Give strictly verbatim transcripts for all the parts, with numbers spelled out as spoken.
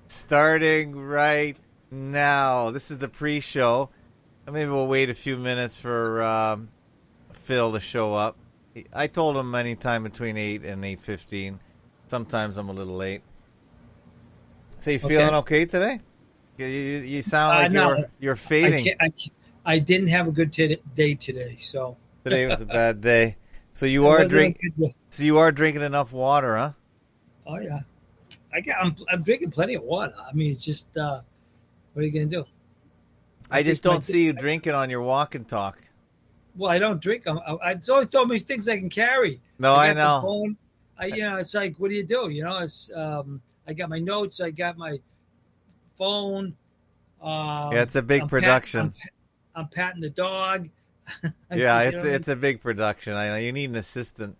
Starting right now. This is the pre-show. Maybe we'll wait a few minutes for um, Phil to show up. I told him anytime between eight and eight fifteen. Sometimes I'm a little late. So you feeling okay, okay today? You, you sound like uh, no, you're you're fading. I, I, I didn't have a good t- day today, so today was a bad day. So you are drinking. So you are drinking enough water, huh? Oh yeah, I got. I'm, I'm drinking plenty of water. I mean, it's just uh, what are you gonna do? I, I just don't see you drinking on your walk and talk. Well, I don't drink. I'm, I, it's only so many things I can carry. No, I, I know. Phone. I, you know, it's like, what do you do? You know, it's. Um, I got my notes. I got my phone. Um, yeah, it's a big I'm production. Pat, I'm, I'm patting the dog. Yeah, it's it's a big production. I know you need an assistant.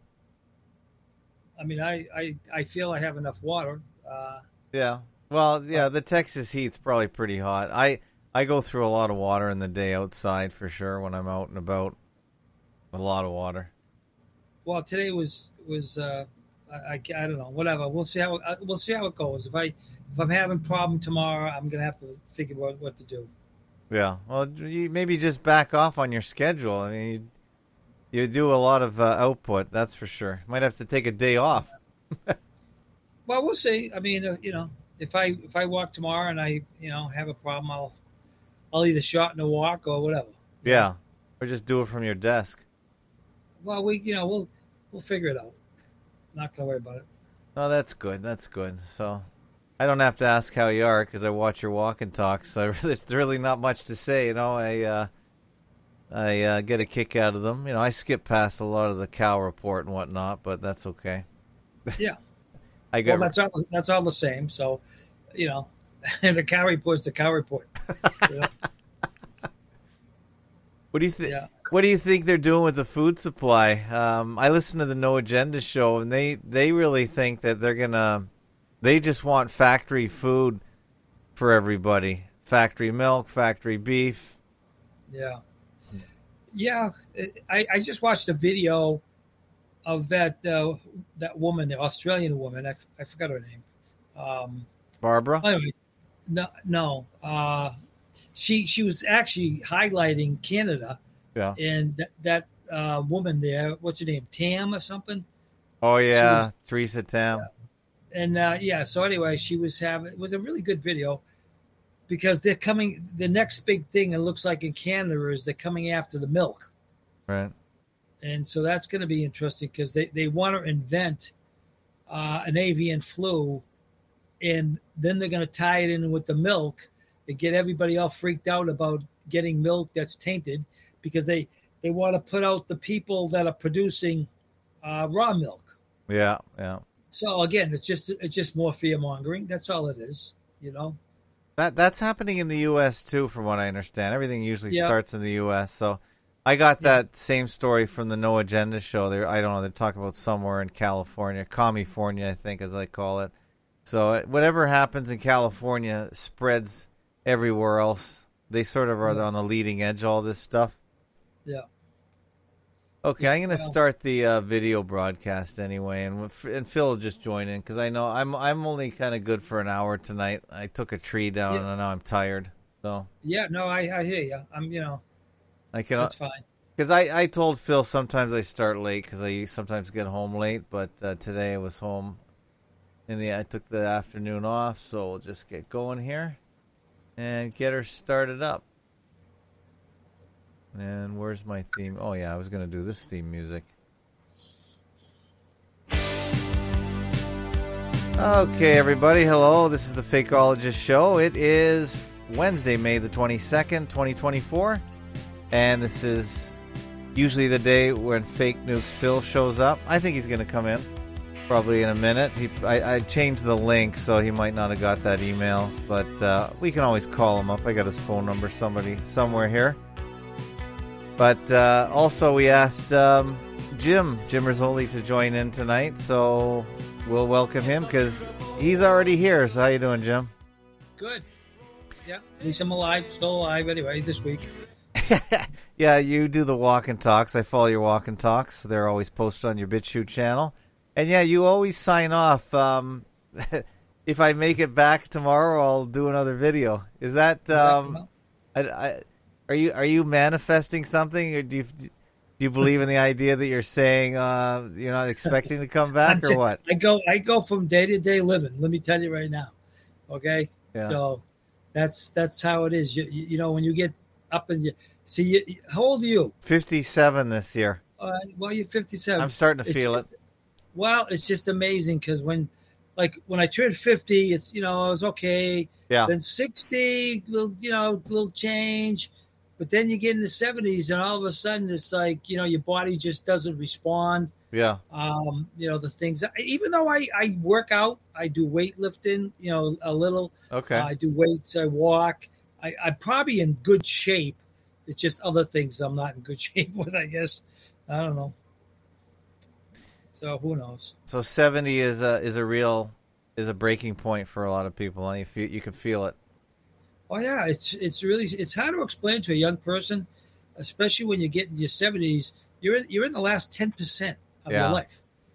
I mean, I, I, I feel I have enough water. Uh, yeah. Well, yeah, the Texas heat's probably pretty hot. I I go through a lot of water in the day outside for sure when I'm out and about. A lot of water. Well, today was was uh, I, I, I don't know, whatever. We'll see how we'll see how it goes. If I if I'm having a problem tomorrow, I'm gonna have to figure out what to do. Yeah. Well, you maybe just back off on your schedule. I mean. You, You do a lot of uh, output, that's for sure. Might have to take a day off. Well, we'll see. I mean, uh, you know, if I if I walk tomorrow and I, you know, have a problem, I'll I'll either shorten the walk or whatever. Yeah, or just do it from your desk. Well, we, you know, we'll we'll figure it out. Not gonna worry about it. Oh, that's good. That's good. So, I don't have to ask how you are because I watch your walk and talk. So there's really not much to say. You know, I. Uh, I uh, get a kick out of them. You know, I skip past a lot of the cow report and whatnot, but that's okay. Yeah. I get. Well, that's all. That's all the same. So, you know, the cow report's the cow report. You know? What do you think? Yeah. What do you think they're doing with the food supply? Um, I listened to the No Agenda show, and they, they really think that they're gonna. They just want factory food for everybody. Factory milk, factory beef. Yeah. Yeah, I, I just watched a video of that uh, that woman, the Australian woman. I, f- I forgot her name. Um, Barbara? Anyway, no, no. Uh, she she was actually highlighting Canada. Yeah. And that, that uh, woman there, what's her name, Tam or something? Oh yeah, was, Teresa Tam. Yeah. And uh, yeah, so anyway, she was having. It was a really good video. Because they're coming, the next big thing it looks like in Canada is they're coming after the milk. Right. And so that's going to be interesting because they, they want to invent uh, an avian flu, and then they're going to tie it in with the milk and get everybody all freaked out about getting milk that's tainted because they, they want to put out the people that are producing uh, raw milk. Yeah, yeah. So again, it's just it's just more fear mongering. That's all it is, you know. That that's happening in the U S too, from what I understand. Everything usually yep. starts in the U S. So I got that yep. same story from the No Agenda show. There, I don't know. They're talking about somewhere in California, California, I think, as I call it. So whatever happens in California spreads everywhere else. They sort of are on the leading edge of all this stuff. Yeah. Okay, yeah, I'm going to well, start the uh, video broadcast anyway, and and Phil will just join in because I know I'm I'm only kind of good for an hour tonight. I took a tree down, yeah. and now I'm tired. So yeah, no, I, I hear you. I'm you know, I can. That's fine. Because I, I told Phil sometimes I start late because I sometimes get home late, but uh, today I was home. In the I took the afternoon off, so we'll just get going here and get her started up. And where's my theme? Oh, yeah, I was going to do this theme music. Okay, everybody. Hello. This is the Fakeologist Show. It is Wednesday, May the twenty-second, twenty twenty-four. And this is usually the day when Fake Nukes Phil shows up. I think he's going to come in probably in a minute. He, I, I changed the link, so he might not have got that email. But uh, we can always call him up. I got his phone number somebody somewhere here. But uh, also we asked um, Jim, Jim Rizzoli, to join in tonight, so we'll welcome him because he's already here. So how you doing, Jim? Good. Yeah, at least I'm alive, still alive anyway this week. Yeah, you do the walk and talks. I follow your walk and talks. They're always posted on your BitChute channel. And yeah, you always sign off. Um, if I make it back tomorrow, I'll do another video. Is that um, I, I, are you are you manifesting something, or do you do you believe in the idea that you're saying uh, you're not expecting to come back, or what? I go I go from day to day living. Let me tell you right now, okay? Yeah. So that's that's how it is. You, you know, when you get up and you see, you, how old are you? fifty-seven this year. Uh, well, you're fifty-seven. I'm starting to it's, feel it. Well, it's just amazing because when. Like when I turned fifty, it's, you know, I was okay. Yeah. Then sixty, little, you know, little change. But then you get in the seventies and all of a sudden it's like, you know, your body just doesn't respond. Yeah. Um, you know, the things, even though I, I work out, I do weightlifting, you know, a little. Okay. Uh, I do weights, I walk. I, I'm probably in good shape. It's just other things I'm not in good shape with, I guess. I don't know. So who knows? So seventy is a is a real is a breaking point for a lot of people. And you feel, you can feel it. Oh yeah, it's it's really it's hard to explain to a young person, especially when you get in your seventies. You're in, you're in the last ten percent of Yeah. your life,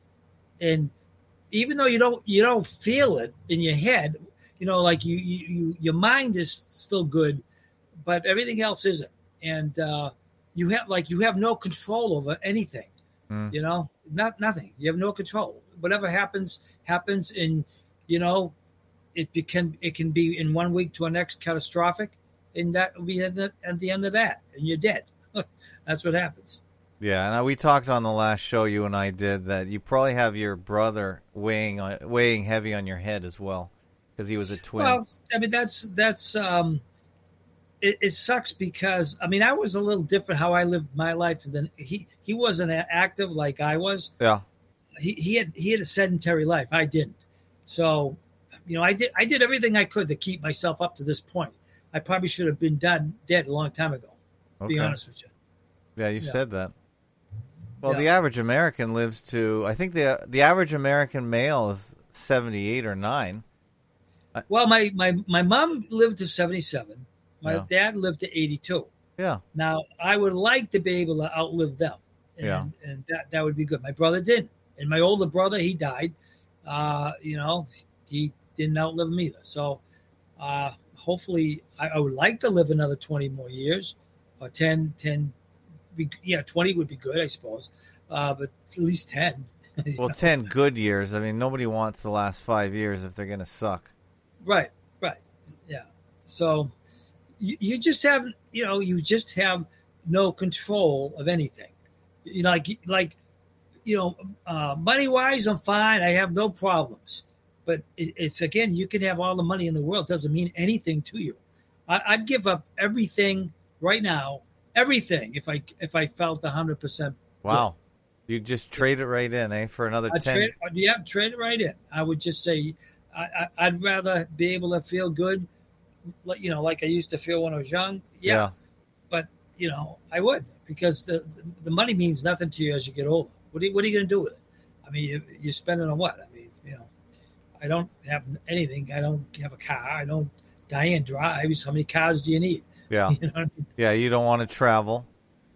and even though you don't you don't feel it in your head, you know, like you you, you your mind is still good, but everything else isn't, and uh, you have like you have no control over anything. Mm. You know, not nothing. You have no control. Whatever happens, happens. And, you know, it can it can be in one week to a next catastrophic, and that will be at the, at the end of that, and you're dead. That's what happens. Yeah, and we talked on the last show you and I did that you probably have your brother weighing on, weighing heavy on your head as well because he was a twin. Well, I mean, that's that's um, it, it sucks because I mean I was a little different how I lived my life than he. He wasn't active like I was. Yeah. He he had he had a sedentary life. I didn't. So, you know, I did I did everything I could to keep myself up to this point. I probably should have been done dead a long time ago. To Okay. be honest with you. Yeah, you Yeah. said that. Well, Yeah. the average American lives to I think the the average American male is seventy-eight or nine. Well, my my my mom lived to seventy-seven. My Yeah. dad lived to eighty-two. Yeah. Now, I would like to be able to outlive them. And, Yeah. and that, that would be good. My brother didn't. And my older brother, he died. Uh, you know, he didn't outlive me either. So uh, hopefully, I, I would like to live another twenty more years or ten, ten. Be, yeah, twenty would be good, I suppose. Uh, but at least ten. Well, ten good years. I mean, nobody wants the last five years if they're going to suck. Right, right. Yeah. So you, you just have, you know, you just have no control of anything. You know, like, like, you know, uh, money wise, I'm fine. I have no problems. But it, it's again, you can have all the money in the world. It doesn't mean anything to you. I, I'd give up everything right now, everything, if I if I felt one hundred percent. Wow. You just trade it right in, eh, for another I'd ten. trade, yeah, trade it right in. I would just say I, I, I'd rather be able to feel good, like, you know, like I used to feel when I was young. Yeah, Yeah. but you know, I would because the, the the money means nothing to you as you get older. What are you, what are you going to do with it? I mean, you, you're spending on what? I mean, you know, I don't have anything. I don't have a car. I don't. Diane drives. How many cars do you need? Yeah. You know what I mean? Yeah, you don't want to travel.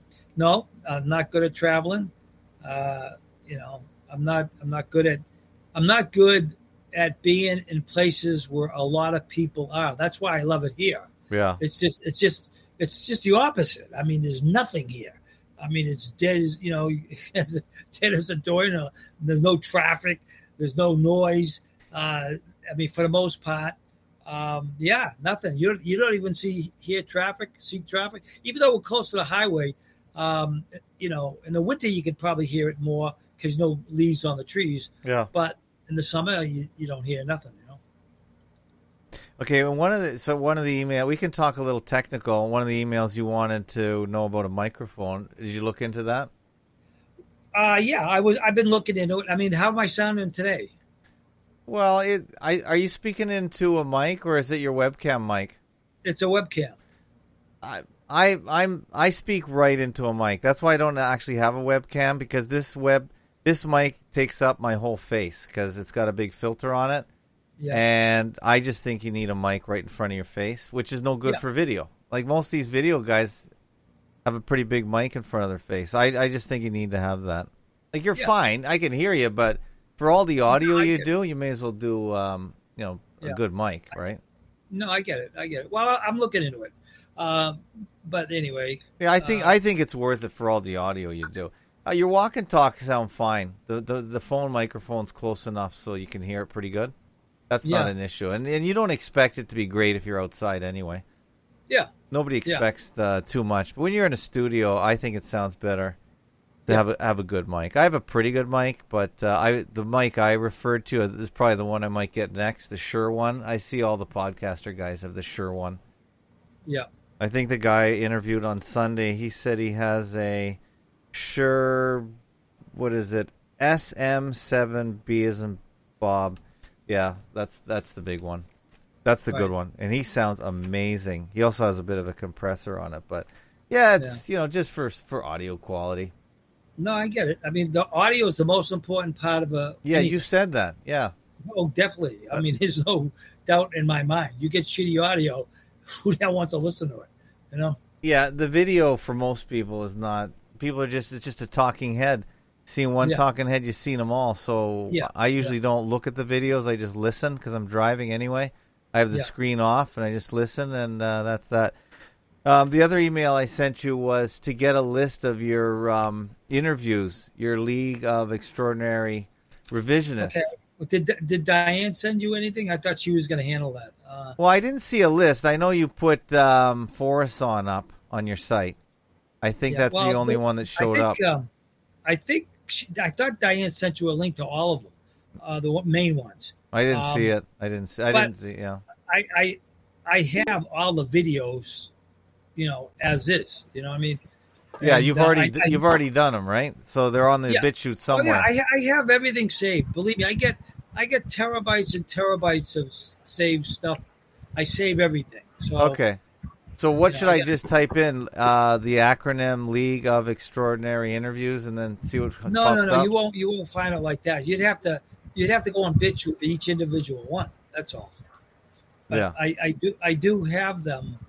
No, I'm not good at traveling. Uh, you know, I'm not. I'm not good at. I'm not good at being in places where a lot of people are. That's why I love it here. Yeah. It's just. It's just. It's just the opposite. I mean, there's nothing here. I mean, it's dead as you know, as dead as a door. You know, there's no traffic. There's no noise. Uh, I mean, for the most part, um, yeah, nothing. You don't, you don't even see hear traffic, see traffic. Even though we're close to the highway, um, you know, in the winter you could probably hear it more because no leaves on the trees. Yeah. But in the summer, you, you don't hear nothing. You know. Okay, well, one of the so one of the email we can talk a little technical. One of the emails you wanted to know about a microphone. Did you look into that? Uh yeah, I was. I've been looking into it. I mean, how am I sounding today? Well, it, I, are you speaking into a mic or is it your webcam mic? It's a webcam. I, I, I'm, I speak right into a mic. That's why I don't actually have a webcam because this web, this mic takes up my whole face because it's got a big filter on it. Yeah. And I just think you need a mic right in front of your face, which is no good Yeah. for video. Like most of these video guys have a pretty big mic in front of their face. I, I just think you need to have that. Like you're Yeah. fine. I can hear you, but for all the audio No, I you get do, you may as well do, um, you know, a Yeah. good mic, right? No, I get it. I get it. Well, I'm looking into it. Um, but anyway, Yeah, I think uh, I think it's worth it for all the audio you do. Uh, your walk and talk sound fine. The, the the phone microphone's close enough so you can hear it pretty good. That's not Yeah. an issue, and and you don't expect it to be great if you're outside anyway. yeah, Nobody Yeah. expects uh, too much, but when you're in a studio, I think it sounds better to Yeah. have a, have a good mic. I have a pretty good mic, but uh, I the mic I referred to is probably the one I might get next, the Shure one. I see all the podcaster guys have the Shure one. yeah. I think the guy interviewed on Sunday, he said he has a Shure, what is it, S M seven B as in Bob. Yeah, that's that's the big one. That's the Right. good one, and he sounds amazing. He also has a bit of a compressor on it, but yeah, it's you know just for for audio quality. No, I get it. I mean, the audio is the most important part of a. Yeah, anything. you said that. Yeah, Oh, definitely. I mean, there's no doubt in my mind. You get shitty audio, who the hell wants to listen to it? You know? yeah. The video for most people is not. People are just it's just a talking head. Seeing one Yeah. talking head, you've seen them all. So Yeah, I usually don't look at the videos. I just listen because I'm driving anyway. I have the Yeah. screen off and I just listen, and uh, that's that. Um, the other email I sent you was to get a list of your um, interviews, your League of Extraordinary Revisionists. Okay. Did did Diane send you anything? I thought she was going to handle that. Uh, Well, I didn't see a list. I know you put um, Foreson up on your site. I think yeah, that's well, the only the- one that showed I up. think, Um, I think she, I thought Diane sent you a link to all of them, uh, the one- main ones. I didn't um, see it. I didn't. See, I but- didn't see. Yeah. I, I I have all the videos, you know, as is. You know, what I mean, Yeah, And, you've uh, already I- d I- you've already done them, right? So they're on the Yeah. BitChute Oh somewhere. yeah, I, I have everything saved. Believe me, I get I get terabytes and terabytes of s- saved stuff. I save everything. So Okay. So what Yeah, should I yeah. just type in? Uh, the acronym League of Extraordinary Interviews, and then see what no, pops no, no, up? you won't you won't find it like that. You'd have to you'd have to go on BitChute for each individual one. That's all. But Yeah. I, I do I do have them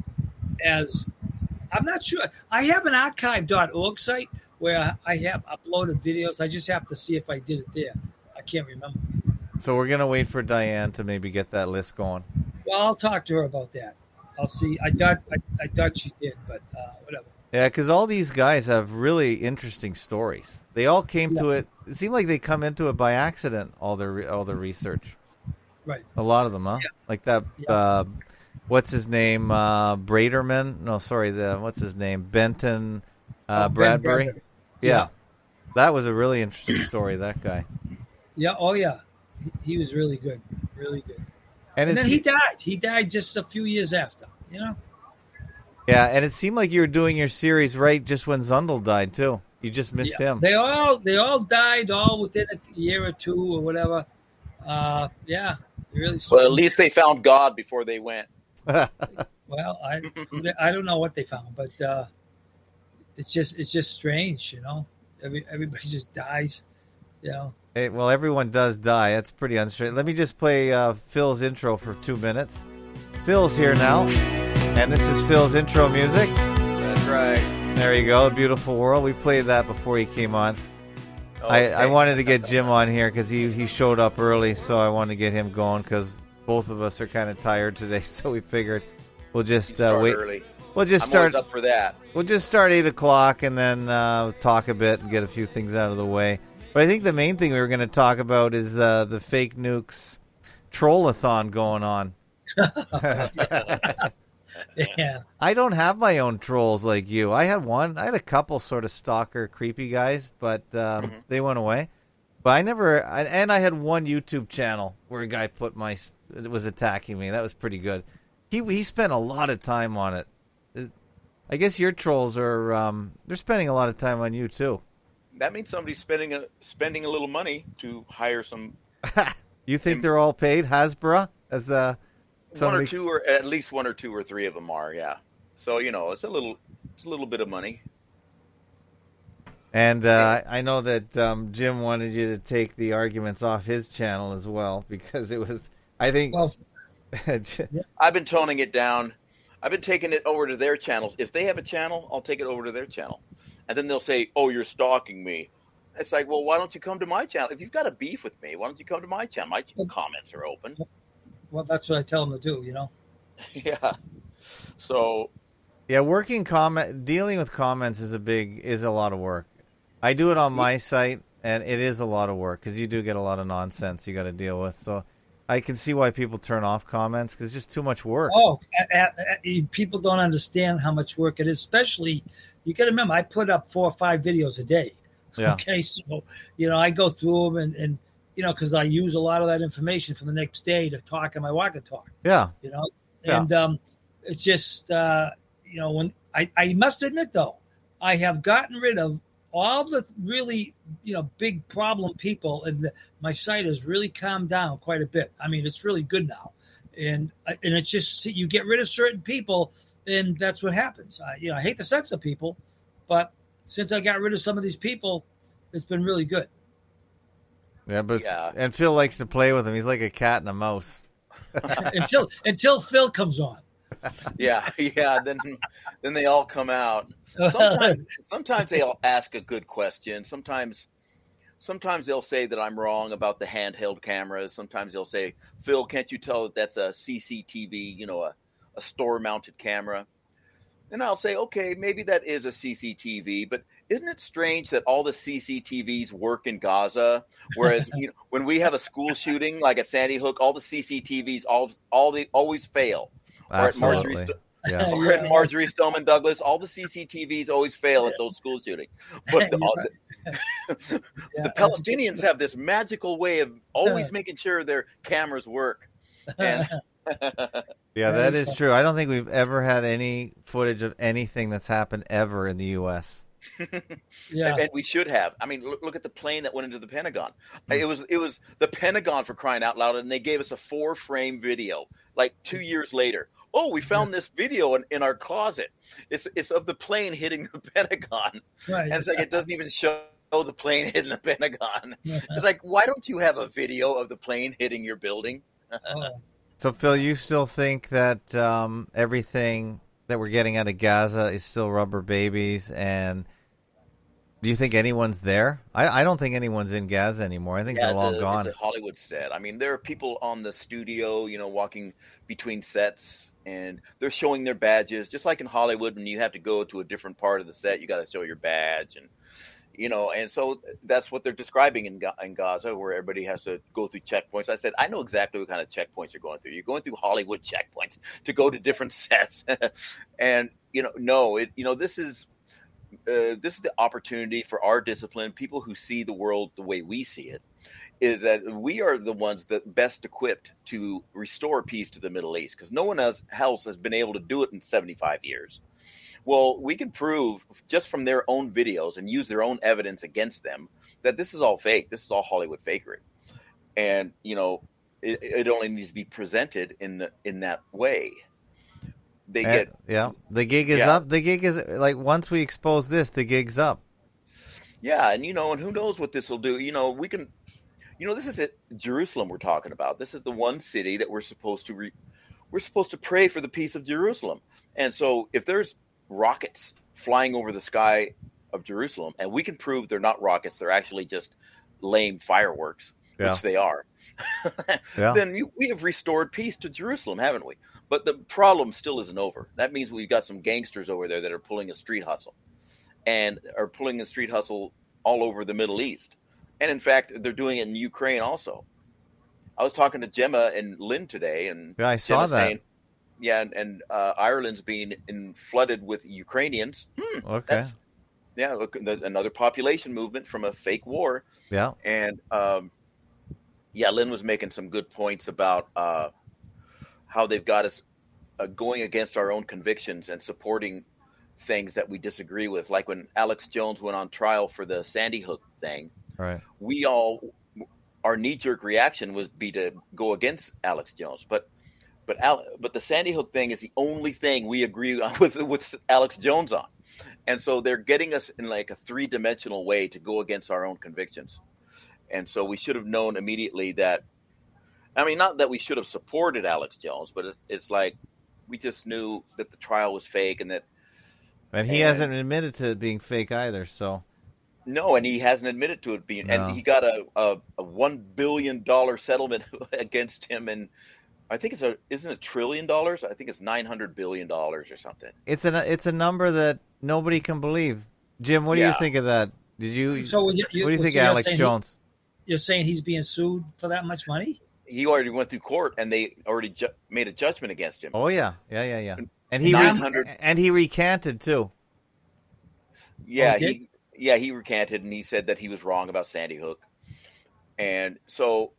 as I'm not sure. I have an archive dot org site where I have uploaded videos. I just have to see if I did it there. I can't remember. So we're gonna wait for Diane to maybe get that list going. Well, I'll talk to her about that. I'll see. I thought I, I thought she did, but uh, whatever. Yeah, because all these guys have really interesting stories. They all came to it. It seemed like they come into it by accident. All their re- all their research. Right. A lot of them, huh? Yeah. Like that. Yeah. Uh, what's his name? Uh, Braderman? No, sorry. The what's his name? Benton uh, Oh, Ben Bradbury. Bradbury. Yeah. Yeah. That was a really interesting story. That guy. Yeah. Oh, yeah. He, he was really good. Really good. And, And it's, then he died. He died just a few years after. You know. yeah, and it seemed like you were doing your series right just when Zundel died too. You just missed Yeah. him. They all they all died all within a year or two or whatever. Uh, yeah. Really. Well, at least they found God before they went. Well, I I don't know what they found, but uh, it's just it's just strange, you know. Every everybody just dies, you know. Hey, well, everyone does die. That's pretty unstraight. Let me just play uh, Phil's intro for two minutes. Phil's here now, and this is Phil's intro music. That's right. There you go, A Beautiful World. We played that before he came on. I, I Okay. wanted to get Jim on here because he, he showed up early, so I wanted to get him going because both of us are kind of tired today. So we figured we'll just uh, Start wait. early. We'll just I'm start. always up for that. We'll just start eight o'clock and then uh, talk a bit and get a few things out of the way. But I think the main thing we were going to talk about is uh, the Fake Nukes trollathon going on. Yeah. I don't have my own trolls like you. I had one. I had a couple sort of stalker, creepy guys, but um, Mhm. they went away. But I never. I, and I had one YouTube channel where a guy put my was attacking me. That was pretty good. He he spent a lot of time on it. I guess your trolls are um, they're spending a lot of time on you too. That means somebody's spending a spending a little money to hire some You think they're all paid? Hasbro as the somebody- one or two, or at least one or two or three of them are. Yeah. So you know, it's a little it's a little bit of money. And uh, I know that um, Jim wanted you to take the arguments off his channel as well because it was. I think. Well, I've been toning it down. I've been taking it over to their channels. If they have a channel, I'll take it over to their channel. And then they'll say, "Oh, you're stalking me." It's like, well, why don't you come to my channel? If you've got a beef with me, why don't you come to my channel? My comments are open. well, that's what I tell them to do. You know. Yeah. So. Yeah, working comment, dealing with comments is a big, is a lot of work. I do it on my site, and it is a lot of work because you do get a lot of nonsense you got to deal with. So I can see why people turn off comments because it's just too much work. Oh, a, a, a, people don't understand how much work it is. Especially, you got to remember, I put up four or five videos a day. Yeah. Okay, so you know, I go through them and, and you know, because I use a lot of that information for the next day to talk in my walk and talk. Yeah. You know, Yeah. and um, it's just. Uh, You know, when I, I must admit, though, I have gotten rid of all the really, you know, big problem people, and the, my site has really calmed down quite a bit. I mean, it's really good now, and and it's just you get rid of certain people, and that's what happens. I, you know, I hate the sex of people, but since I got rid of some of these people, it's been really good. Yeah, but Yeah. and Phil likes to play with him. He's like a cat and a mouse. until until Phil comes on. Yeah, yeah. Then, then they all come out. Sometimes, sometimes they'll ask a good question. Sometimes, sometimes they'll say that I'm wrong about the handheld cameras. Sometimes they'll say, "Phil, can't you tell that that's a C C T V? You know, a, a store-mounted camera?" And I'll say, "Okay, maybe that is a C C T V, but isn't it strange that all the C C T Vs work in Gaza, whereas you know, when we have a school shooting like at Sandy Hook, all the C C T Vs all all they always fail." Or at Marjorie, Absolutely. Sto- Yeah. or at Marjorie Stoneman Douglas, all the C C T Vs always fail at those school shootings. But the, all the, Yeah, the Palestinians have this magical way of always making sure their cameras work. And Yeah, That that is is true. I don't think we've ever had any footage of anything that's happened ever in the U S. yeah. and we should have. I mean, look, look at the plane that went into the Pentagon. It was it was the Pentagon, for crying out loud, and they gave us a four frame video like two years later. Oh, we found this video in, in our closet. It's it's of the plane hitting the Pentagon. Right. And it's like it doesn't even show the plane hitting the Pentagon. Yeah. It's like, why don't you have a video of the plane hitting your building? Oh. So, Phil, you still think that um, everything that we're getting out of Gaza is still rubber babies? And do you think anyone's there? I, I don't think anyone's in Gaza anymore. I think Yeah, they're it's long a, gone. It's a Hollywood set. I mean, there are people on the studio, you know, walking between sets, and they're showing their badges, just like in Hollywood. When you have to go to a different part of the set, you got to show your badge, and you know, and so that's what they're describing in, in Gaza, where everybody has to go through checkpoints. I said, I know exactly what kind of checkpoints you're going through. You're going through Hollywood checkpoints to go to different sets, and you know, no, it, you know, this is. Uh, this is the opportunity for our discipline, people who see the world the way we see it, is that we are the ones that best equipped to restore peace to the Middle East, because no one else has been able to do it in seventy-five years. Well, we can prove just from their own videos and use their own evidence against them that this is all fake. This is all Hollywood fakery. And, you know, it, it only needs to be presented in the, in that way. They And- get yeah, the gig is Yeah. up. The gig is like once we expose this, the gig's up. Yeah, and you know, and who knows what this will do. You know, we can, you know, this is it, Jerusalem we're talking about. This is the one city that we're supposed to, re, we're supposed to pray for the peace of Jerusalem. And so if there's rockets flying over the sky of Jerusalem, and we can prove they're not rockets, they're actually just lame fireworks, Yeah. which they are, Yeah. then you, we have restored peace to Jerusalem, haven't we? But the problem still isn't over. That means we've got some gangsters over there that are pulling a street hustle and are pulling a street hustle all over the Middle East. And in fact, they're doing it in Ukraine also. I was talking to Gemma and Lynn today, and Yeah, I saw Gemma that. saying, yeah, and, and uh, Ireland's being in, flooded with Ukrainians. Hmm, Okay. that's, yeah, look, the- another population movement from a fake war. Yeah. And um, yeah, Lynn was making some good points about uh, how they've got us uh, going against our own convictions and supporting things that we disagree with. Like when Alex Jones went on trial for the Sandy Hook thing, Right. we all, our knee-jerk reaction would be to go against Alex Jones. But but Al, but the Sandy Hook thing is the only thing we agree on with with Alex Jones on. And so they're getting us in like a three-dimensional way to go against our own convictions. And so we should have known immediately that, I mean, not that we should have supported Alex Jones, but it, it's like we just knew that the trial was fake and that. And he And- hasn't admitted to it being fake either. So No, and he hasn't admitted to it being, No. and he got a, a, a one billion dollars settlement against him in I think it's a isn't it a trillion dollars? I think it's nine hundred billion dollars or something. It's an it's a number that nobody can believe. Jim, what do Yeah. you think of that? Did you? So you, you, what do you think, so you're Alex saying Jones? He, you're saying he's being sued for that much money? He already went through court, and they already ju- made a judgment against him. Oh yeah, yeah, yeah, yeah. And he nine re- hundred and he recanted too. Yeah, Oh, did- he yeah he recanted, and he said that he was wrong about Sandy Hook, and so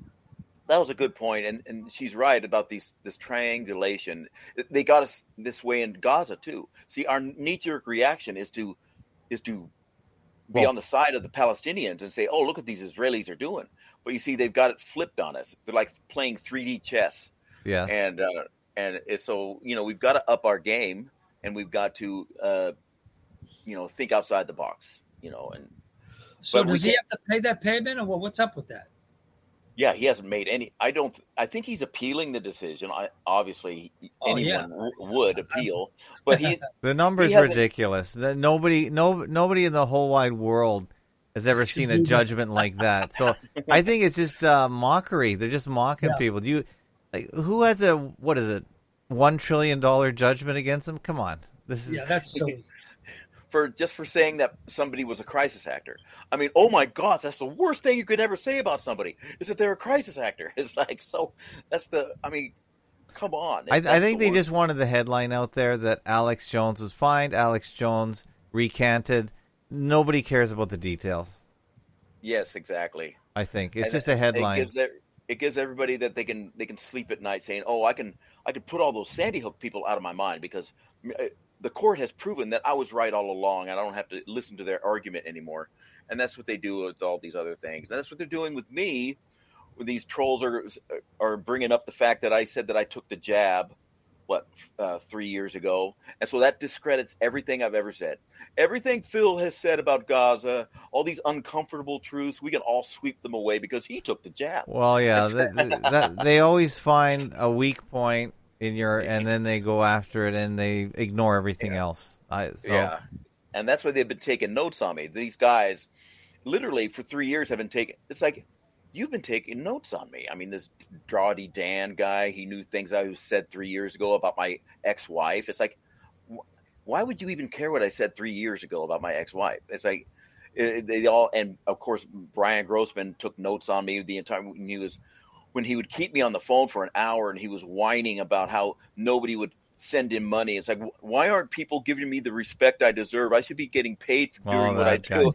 that was a good point. And and she's right about these this triangulation. They got us this way in Gaza too. See, our knee-jerk reaction is to is to be Well- on the side of the Palestinians and say, "Oh, look what these Israelis are doing." But you see, they've got it flipped on us. They're like playing three D chess. Yes. And uh, and it's so you know we've got to up our game, and we've got to uh, you know think outside the box. You know, and So But we does he can't- have to pay that payment, or what, what's up with that? yeah, he hasn't made any. I don't. I think he's appealing the decision. I obviously Oh, anyone yeah. w- would appeal, but he The number's He hasn't- ridiculous. That nobody, no, nobody in the whole wide world has ever seen a do that. judgment like that. So I think it's just uh, mockery. They're just mocking Yeah. people. Do you? Like, who has a what is it? One trillion dollar judgment against them? Come on, this is Yeah, that's silly. for just for saying that somebody was a crisis actor. I mean, oh my God, that's the worst thing you could ever say about somebody is that they're a crisis actor. It's like so. That's the. I mean, come on. I, I That's think the they worst. just wanted the headline out there that Alex Jones was fined. Alex Jones recanted. Nobody cares about the details. Yes, exactly. I think it's And just a It headline. gives, ev- it gives everybody that they can they can sleep at night saying, "Oh, I can I can put all those Sandy Hook people out of my mind because uh, the court has proven that I was right all along, and I don't have to listen to their argument anymore." And that's what they do with all these other things, and that's what they're doing with me. When these trolls are are bringing up the fact that I said that I took the jab, what uh, three years ago, and so that discredits everything I've ever said. Everything Phil has said about Gaza, all these uncomfortable truths, we can all sweep them away because he took the jab. Well, yeah, that, that, they always find a weak point in your, and then they go after it and they ignore everything Yeah. else. I, so, Yeah, and that's why they've been taking notes on me. These guys, literally for three years, have been taking. It's like you've been taking notes on me. I mean, this Drawdy Dan guy, he knew things I said three years ago about my ex-wife. It's like, wh- why would you even care what I said three years ago about my ex-wife? It's like it, they all, and of course, Brian Grossman took notes on me the entire. When he was, when he would keep me on the phone for an hour, and he was whining about how nobody would send him money. It's like, why aren't people giving me the respect I deserve? I should be getting paid for Oh, doing what I that guy. do.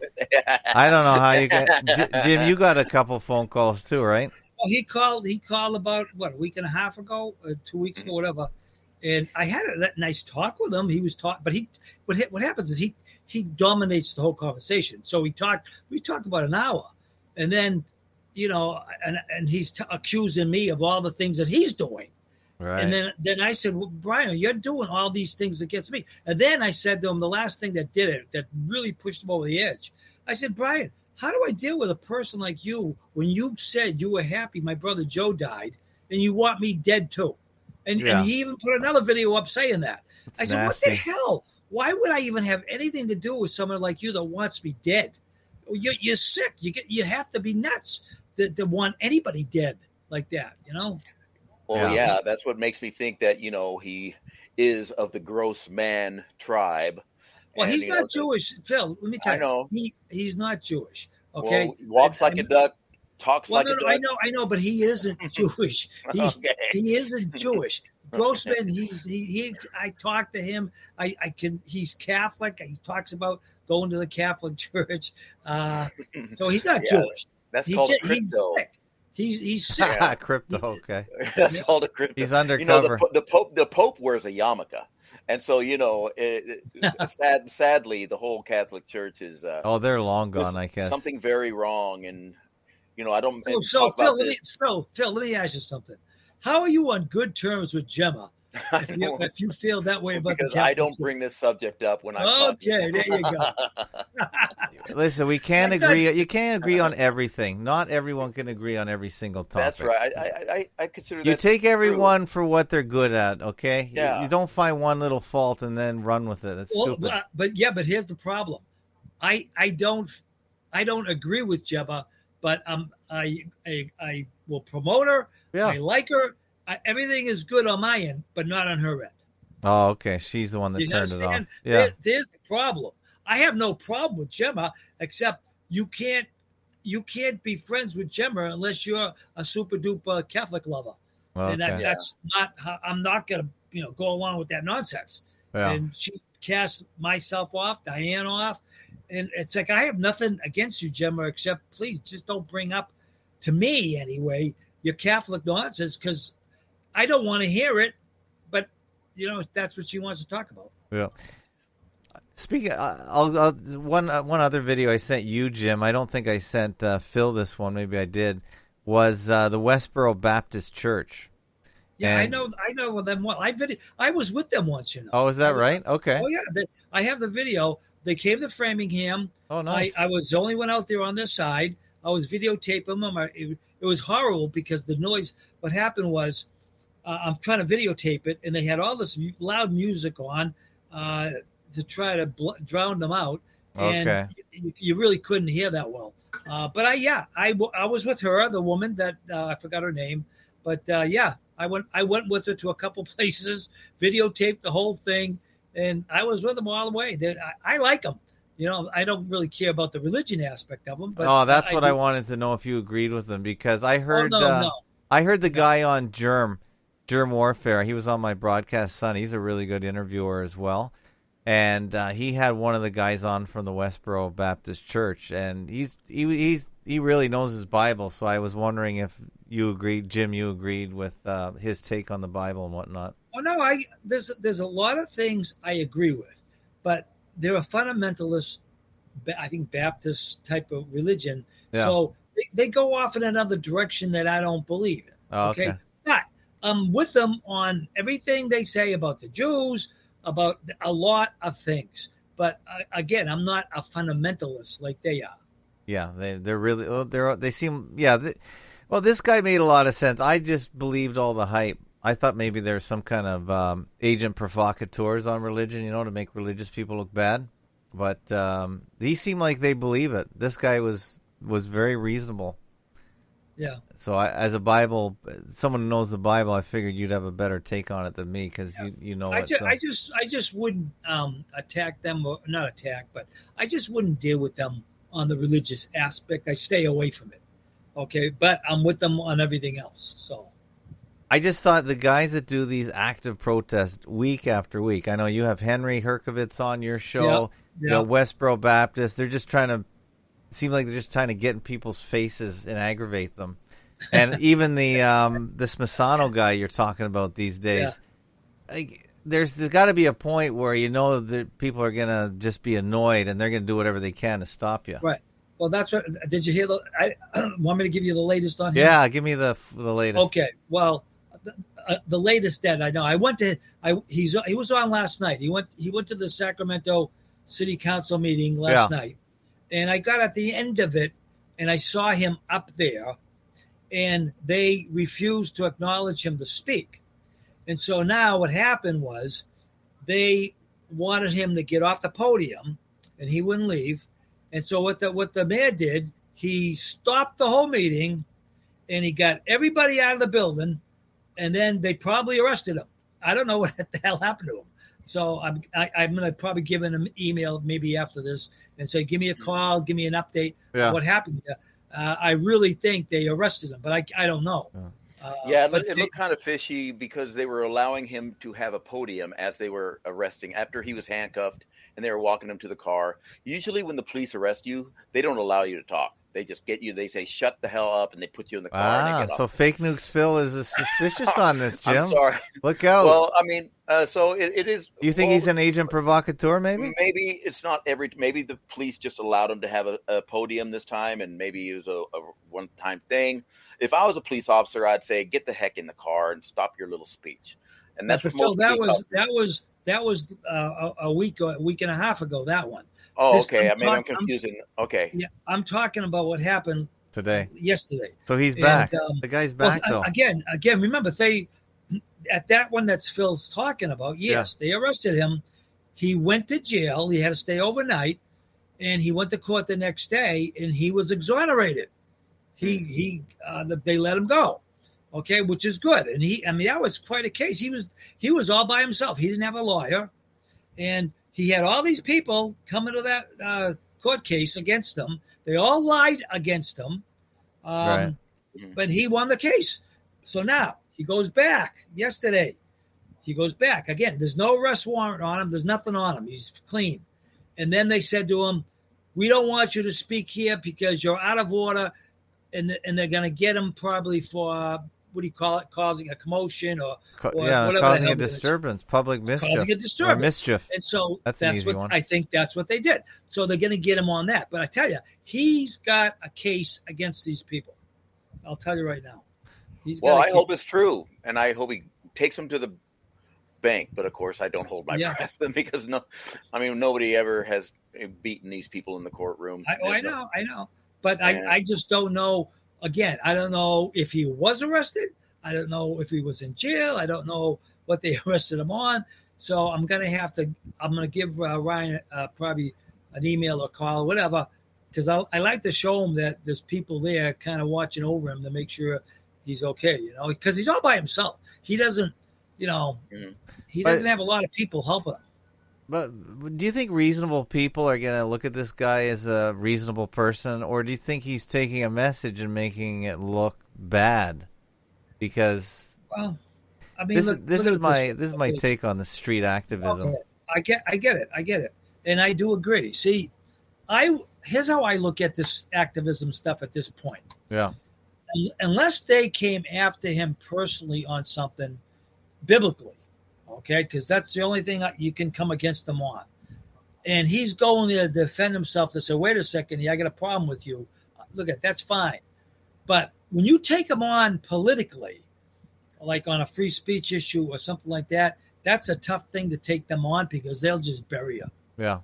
I don't know how you get J- Jim. You got a couple phone calls too, right? Well, he called. He called about what a week and a half ago, or two weeks ago, whatever. And I had a that nice talk with him. He was talk, but he what ha- what happens is he he dominates the whole conversation. So he talked. We talked about an hour, and then you know, and and he's t- accusing me of all the things that he's doing. Right. And then, then I said, well, Brian, you're doing all these things against me. And then I said to him, the last thing that did it, that really pushed him over the edge. I said, Brian, how do I deal with a person like you when you said you were happy my brother Joe died and you want me dead too? And, Yeah. and he even put another video up saying that. I said, nasty. what the hell? Why would I even have anything to do with someone like you that wants me dead? You're, you're sick. You get, you have to be nuts to, to want anybody dead like that, you know? Well, Yeah. yeah. that's what makes me think that, you know, he is of the gross man tribe. Well, And, he's you know, not the- Jewish, Phil. Let me tell I you, know. he he's not Jewish. Okay, Well, walks like a duck, talks Well, like no, a no, duck. I know, I know, but he isn't Jewish. He Okay. he isn't Jewish. Grossman, he's he, he I talked to him. I I can. He's Catholic. He talks about going to the Catholic Church. Uh, so he's not Yeah, Jewish. That's He's, called ju- a crypto. he's sick. He's he's sick. Yeah. Crypto. He's- Okay. That's Yeah. called a crypto. He's You know, undercover. the, po- the Pope the Pope wears a yarmulke. And so, you know, it, it, sad, sadly, the whole Catholic Church is uh, Oh, they're long there's gone. I guess. something very wrong. And, you know, I don't So, and so talk Phil, about let me this. so Phil, let me ask you something. How are you on good terms with Gemma? I If you, don't- if you feel that way about because the I Catholic don't Church? bring this subject up when I'm Okay, there you go. Listen, we can't I'm not- agree. You can't agree on everything. Not everyone can agree on every single topic. That's right. I, I, I, I consider You that take true. everyone for what they're good at, okay? You- Yeah. You, don't find one little fault and then run with it. That's Well, stupid. but, but yeah, but here's the problem. I I don't I don't agree with Gemma, but um I I, I will promote her. yeah. I like her. I, everything is good on my end, but not on her end. Oh, okay. She's the one that You turned understand? it off. Yeah. There, there's the problem. I have no problem with Gemma, except you can't you can't be friends with Gemma unless you're a super duper Catholic lover. Okay. And that, that's not how, I'm not going to you know go along with that nonsense. Yeah. And she cast myself off, Diane off, and it's like I have nothing against you, Gemma, except please just don't bring up to me anyway your Catholic nonsense because I don't want to hear it. But you know that's what she wants to talk about. Yeah. Speaking, I'll, I'll one uh, one other video I sent you, Jim. I don't think I sent uh, Phil this one. Maybe I did. Was uh, the Westboro Baptist Church? Yeah, and, I know. I know them well. I vid- I was with them once. You know. Oh, is that right? Okay. Oh yeah, they, I have the video. They came to Framingham. Oh, nice. I, I was the only one out there on their side. I was videotaping them. I, it, it was horrible because the noise. What happened was, uh, I'm trying to videotape it, and they had all this mu- loud music on. Uh, to try to bl- drown them out, and okay. you, you really couldn't hear that well. Uh, but I, yeah, I, w- I was with her, the woman that uh, I forgot her name, but uh, yeah, I went I went with her to a couple places, videotaped the whole thing, and I was with them all the way. I, I like them. You know, I don't really care about the religion aspect of them. But oh, that's I, what I, I wanted to know if you agreed with them because I heard oh, no, uh, no. I heard the guy on Germ Germ Warfare. He was on my broadcast son. He's a really good interviewer as well. And uh, he had one of the guys on from the Westboro Baptist Church, and he's he he's he really knows his Bible. So I was wondering if you agreed, Jim, you agreed with uh, his take on the Bible and whatnot. Oh no, I there's there's a lot of things I agree with, but they're a fundamentalist, I think Baptist type of religion. Yeah. So they, they go off in another direction that I don't believe in. Oh, okay? okay, but I'm with them on everything they say about the Jews, about a lot of things. But uh, again, I'm not a fundamentalist like they are. Yeah, they they're really oh, they're they seem yeah. They, well, this guy made a lot of sense. I just believed all the hype. I thought maybe there's some kind of um, agent provocateurs on religion, you know, to make religious people look bad. But um, these seem like they believe it. This guy was was very reasonable. Yeah. So I, as a Bible, someone who knows the Bible, I figured you'd have a better take on it than me because yeah. you you know I it. Just, so. I just I just wouldn't um, attack them, or not attack, but I just wouldn't deal with them on the religious aspect. I stay away from it. Okay, but I'm with them on everything else. So. I just thought the guys that do these active protests week after week. I know you have Henry Herkovitz on your show, yeah, yeah. the Westboro Baptist. They're just trying to seem like they're just trying to get in people's faces and aggravate them. And even the um, the Smisano guy you're talking about these days, yeah. like, there's there's got to be a point where you know that people are gonna just be annoyed and they're gonna do whatever they can to stop you. Right. Well, that's what. Did you hear the? I want me to give you the latest on him. Yeah, give me the the latest. Okay. Well. The, uh, the latest that I know, I went to. I he's he was on last night. He went he went to the Sacramento City Council meeting last yeah. night, and I got at the end of it, and I saw him up there, and they refused to acknowledge him to speak, and so now what happened was, they wanted him to get off the podium, and he wouldn't leave, and so what the what the mayor did, he stopped the whole meeting, and he got everybody out of the building. And then they probably arrested him. I don't know what the hell happened to him. So I'm I, I'm going to probably give him an email maybe after this and say, give me a call, give me an update yeah. on what happened. Uh, I really think they arrested him, but I, I don't know. Yeah, uh, yeah it, but it looked kind of fishy because they were allowing him to have a podium as they were arresting after he was handcuffed and they were walking him to the car. Usually when the police arrest you, they don't allow you to talk. They just get you. They say, shut the hell up, and they put you in the car. Ah, and they get so off. Fake Nukes Phil is suspicious on this, Jim. I'm sorry. Look out. Well, I mean, uh, so it, it is. You think well, he's an agent provocateur, maybe? Maybe it's not every. Maybe the police just allowed him to have a, a podium this time, and maybe it was a, a one-time thing. If I was a police officer, I'd say, get the heck in the car and stop your little speech. And that's but what Phil, most that was officers. that was that was uh, a week a week and a half ago. That one. Oh, This- okay. I'm I mean, I'm talk- I'm- confusing. Okay. Yeah, I'm talking about what happened Today. yesterday. So he's And, back. um, the guy's Well, back, though. again, again, remember they at that one that's Phil's talking about. Yes, they arrested him. He went to jail. He had to stay overnight, and he went to court the next day, and he was exonerated. He he, uh, they let him go, okay, which is good. And he, I mean, that was quite a case. He was he was all by himself. He didn't have a lawyer, and he had all these people coming to that uh, court case against him. They all lied against him, um, Right. but he won the case. So now he goes back yesterday. He goes back again. There's no arrest warrant on him. There's nothing on him. He's clean. And then they said to him, "We don't want you to speak here because you're out of order." And the, and they're going to get him probably for uh, what do you call it, causing a commotion or, Co- or yeah, whatever. causing the a hell it is. disturbance, public mischief, Causing a or disturbance. mischief. And so That's that's, an easy what one. I think that's what they did. So they're going to get him on that. But I tell you, he's got a case against these people. I'll tell you right now. He's got Well, a I case. hope it's true, and I hope he takes him to the bank. But of course, I don't hold my Yeah. breath because no, I mean nobody ever has beaten these people in the courtroom. I, oh, I know, I know. But I, And- I just don't know. Again, I don't know if he was arrested. I don't know if he was in jail. I don't know what they arrested him on. So I'm going to have to, I'm going to give uh, Ryan uh, probably an email or call or whatever, because I, I like to show him that there's people there kind of watching over him to make sure he's okay, you know, because he's all by himself. He doesn't, you know, Mhm. he But- doesn't have a lot of people helping him. But do you think reasonable people are going to look at this guy as a reasonable person, or do you think he's taking a message and making it look bad? Because Well, I mean, this look, is this look is at my this. this is my Okay. take on the street activism. Okay. I get, I get it, I get it, and I do agree. See, I here's how I look at this activism stuff at this point. Yeah, Unless they came after him personally on something biblically, okay, because that's the only thing you can come against them on. And he's going there to defend himself to say, "Wait a second, I got a problem with you." Look at that's fine, but when you take them on politically, like on a free speech issue or something like that, that's a tough thing to take them on because they'll just bury you. yeah.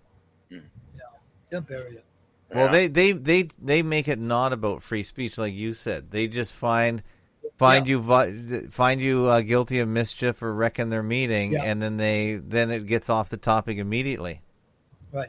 They'll bury you. Well, Yeah. they, they, they, they make it not about free speech, like you said. They just find find Yeah. you vi- find you uh, guilty of mischief or wrecking their meeting, Yeah. and then they then it gets off the topic immediately. Right.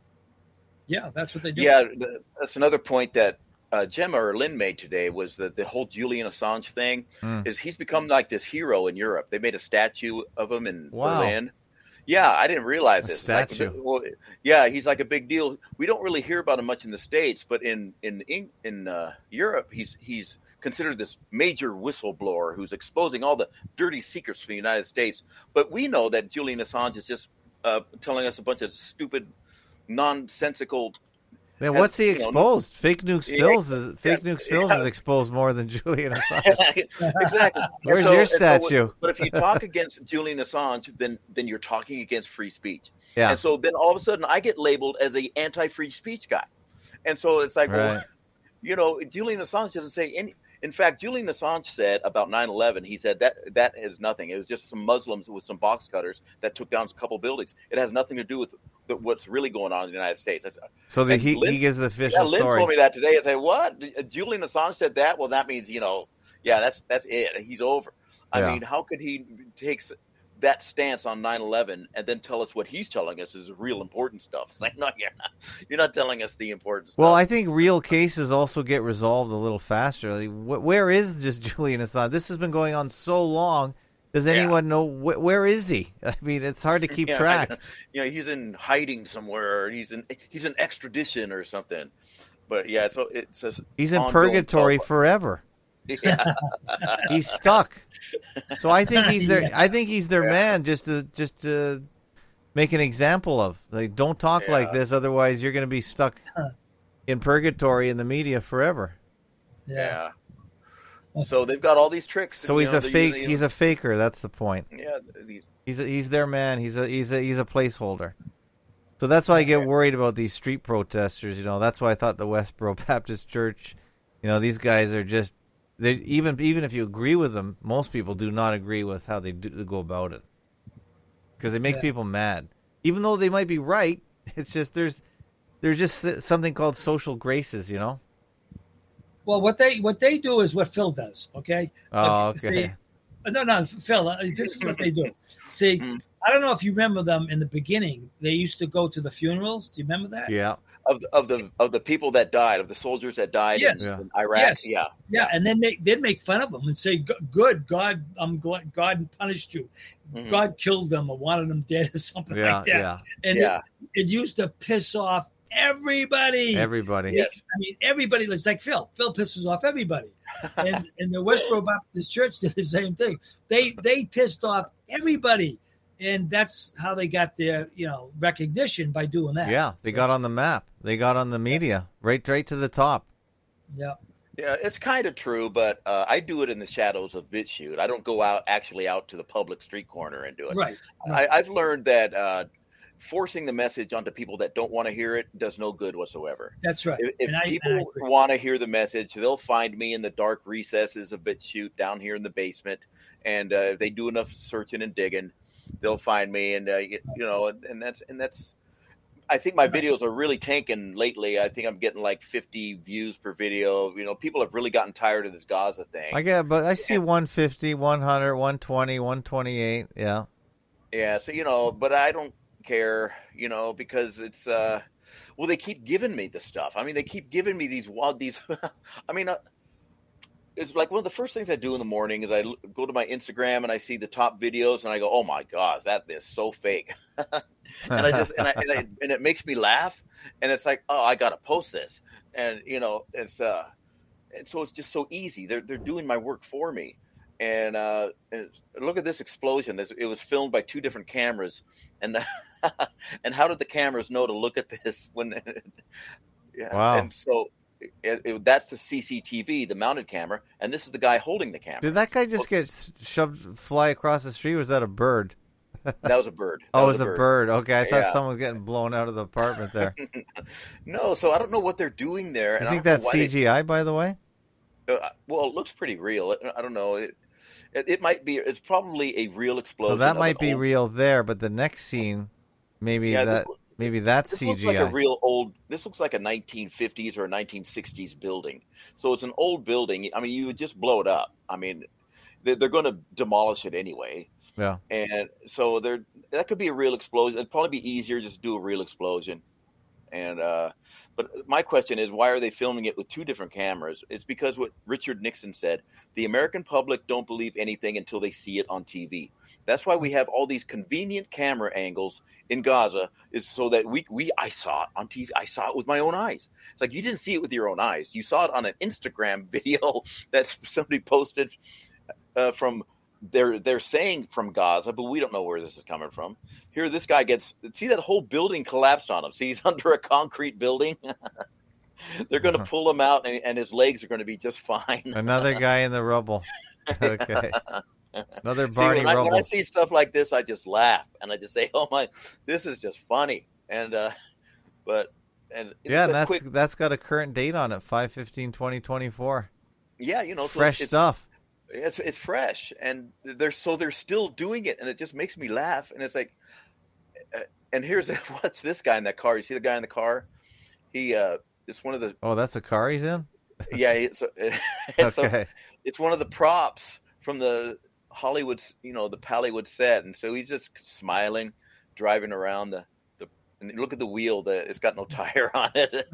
Yeah, that's what they do. Yeah, the, that's another point that uh, Gemma or Lynn made today was that the whole Julian Assange thing Mm. is he's become like this hero in Europe. They made a statue of him in Wow. Berlin. Yeah, I didn't realize A this. It's like- statue. well, yeah, he's like a big deal. We don't really hear about him much in the States, but in in in, in uh, Europe, he's he's considered this major whistleblower who's exposing all the dirty secrets from the United States. But we know that Julian Assange is just uh, telling us a bunch of stupid, nonsensical. Yeah, Has- what's he you know, exposed? Fake Nukes Yeah, Phils is Fake yeah, Nukes Phils yeah. is exposed more than Julian Assange. Exactly. Where's And so- your and so statue? but if you talk against Julian Assange, then then you're talking against free speech. Yeah, And so then all of a sudden I get labeled as a anti-free speech guy. And so it's like, well, Right. you know, Julian Assange doesn't say any. In fact, Julian Assange said about nine eleven, he said that that is nothing. It was just some Muslims with some box cutters that took down a couple buildings. It has nothing to do with the, what's really going on in the United States. That's, so the, and he Lynn- he gives the yeah, official Lynn story. told me that today. I said, what? Julian Assange said that? Well, that means, you know, yeah, that's that's it. He's over. I Yeah. mean, how could he take s- that stance on nine eleven and then tell us what he's telling us is real important stuff? It's like, no, you're not. You're not telling us the important stuff. Well, I think real cases also get resolved a little faster. Like, wh- where is just Julian Assange? This has been going on so long. Does Yeah. anyone know wh- where is he? I mean, it's hard to keep Yeah, track. I- you know, he's in hiding somewhere, or he's in he's in extradition or something. But yeah, so it's just He's in ongoing purgatory stuff. forever. Yeah. He's stuck. So I think he's their. Yeah. I think he's their Yeah. man, just to just to make an example of. Like, don't talk like Yeah. this, otherwise you're going to be stuck in purgatory in the media forever. Yeah. Yeah. So they've got all these tricks. So you he's know, a they're fake. using- He's a faker. That's the point. yeah. These, He's a, he's their man. He's a he's a he's a placeholder. So that's why I get worried about these street protesters. You know, that's why I thought the Westboro Baptist Church. You know, these guys are just. They even even if you agree with them, most people do not agree with how they do go about it because they make Yeah. people mad. Even though they might be right, it's just there's there's just something called social graces. You know. Well, what they what they do is what Phil does. Okay. Oh, Okay, okay. see, No, no, Phil. uh, This is what they do. See, Mm. I don't know if you remember them in the beginning. They used to go to the funerals. Do you remember that? Yeah. Of the, of the of the people that died, of the soldiers that died Yes. in, in Iraq. Yes. Yeah. Yeah, and then they they'd make fun of them and say, "G- "Good God, I'm glad God punished you. Mhm. God killed them or wanted them dead or something Yeah. like that." Yeah. And Yeah. it, it used to piss off everybody. Everybody. Yes. I mean, everybody. It's like Phil. Phil pisses off everybody. And, and the Westboro Baptist Church did the same thing. They they pissed off everybody, and that's how they got their you know recognition by doing that. Yeah. They So, got on the map. They got on the media. Right, right to the top. yeah. Yeah, it's kind of true, but uh, I do it in the shadows of BitChute. I don't go out actually out to the public street corner and do it. Right. I, I've learned that uh, forcing the message onto people that don't want to hear it does no good whatsoever. That's right. If, if And I- and I people agree. want to hear the message, they'll find me in the dark recesses of BitChute down here in the basement, and uh, if they do enough searching and digging, they'll find me. And uh, you, you know, and, and that's and that's. I think my videos are really tanking lately. I think I'm getting like fifty views per video. You know, people have really gotten tired of this Gaza thing. I get, but I see one fifty, one hundred, one twenty, one twenty-eight. Yeah. Yeah, so you know, but I don't care, you know, because it's uh well, they keep giving me the stuff. I mean, they keep giving me these wild these I mean, uh, it's like one of the first things I do in the morning is I l- go to my Instagram and I see the top videos and I go, "Oh my god, that is so fake." and I just and, I, and, I, and it makes me laugh, and it's like, "Oh, I got to post this." And you know, it's uh and so it's just so easy. They're they're doing my work for me. And, uh, and look at this explosion. This, it was filmed by two different cameras, and and how did the cameras know to look at this when? Yeah. Wow. And so it, it, that's the C C T V, the mounted camera, and this is the guy holding the camera. Did that guy just get shoved, fly across the street? Or was that a bird? That was a bird. That Oh, it was a bird. Okay, I thought Yeah. someone was getting blown out of the apartment there. No, so I don't know what they're doing there. You and I think don't know that's why they- C G I, by the way? Uh, well, it looks pretty real. I don't know. It, it, it might be. It's probably a real explosion. So that of might an be old- real there, but the next scene, maybe Yeah, this that look- maybe that's This C looks G like I. a real old. This looks like a nineteen fifties or a nineteen sixties building. So it's an old building. I mean, you would just blow it up. I mean, they're, they're going to demolish it anyway. Yeah. And so there, that could be a real explosion. It'd probably be easier just to do a real explosion. And uh, but my question is, why are they filming it with two different cameras? It's because what Richard Nixon said: the American public don't believe anything until they see it on T V. That's why we have all these convenient camera angles in Gaza, is so that we we I saw it on T V. I saw it with my own eyes. It's like you didn't see it with your own eyes. You saw it on an Instagram video that somebody posted uh, from. They're they're saying from Gaza, but we don't know where this is coming from. Here, this guy gets see that whole building collapsed on him. See, he's under a concrete building. They're going to pull him out, and, and his legs are going to be just fine. Another guy in the rubble. Okay. Another Barney see, when, I, Rubble. when I see stuff like this, I just laugh and I just say, "Oh my, this is just funny." And uh, but and it's Yeah, a and that's quick, that's got a current date on it, five fifteen twenty twenty-four. yeah, you know, It's so fresh it's, stuff. It's it's fresh, and they're so they're still doing it, and it just makes me laugh. And it's like, uh, and here's what's this guy in that car? You see the guy in the car? He uh, it's one of the Oh, that's a car he's in? yeah, it's, it's, Okay. it's one of the props from the Hollywood, you know, the Pallywood set, and so he's just smiling, driving around the. And look at the wheel; that it's got no tire on it.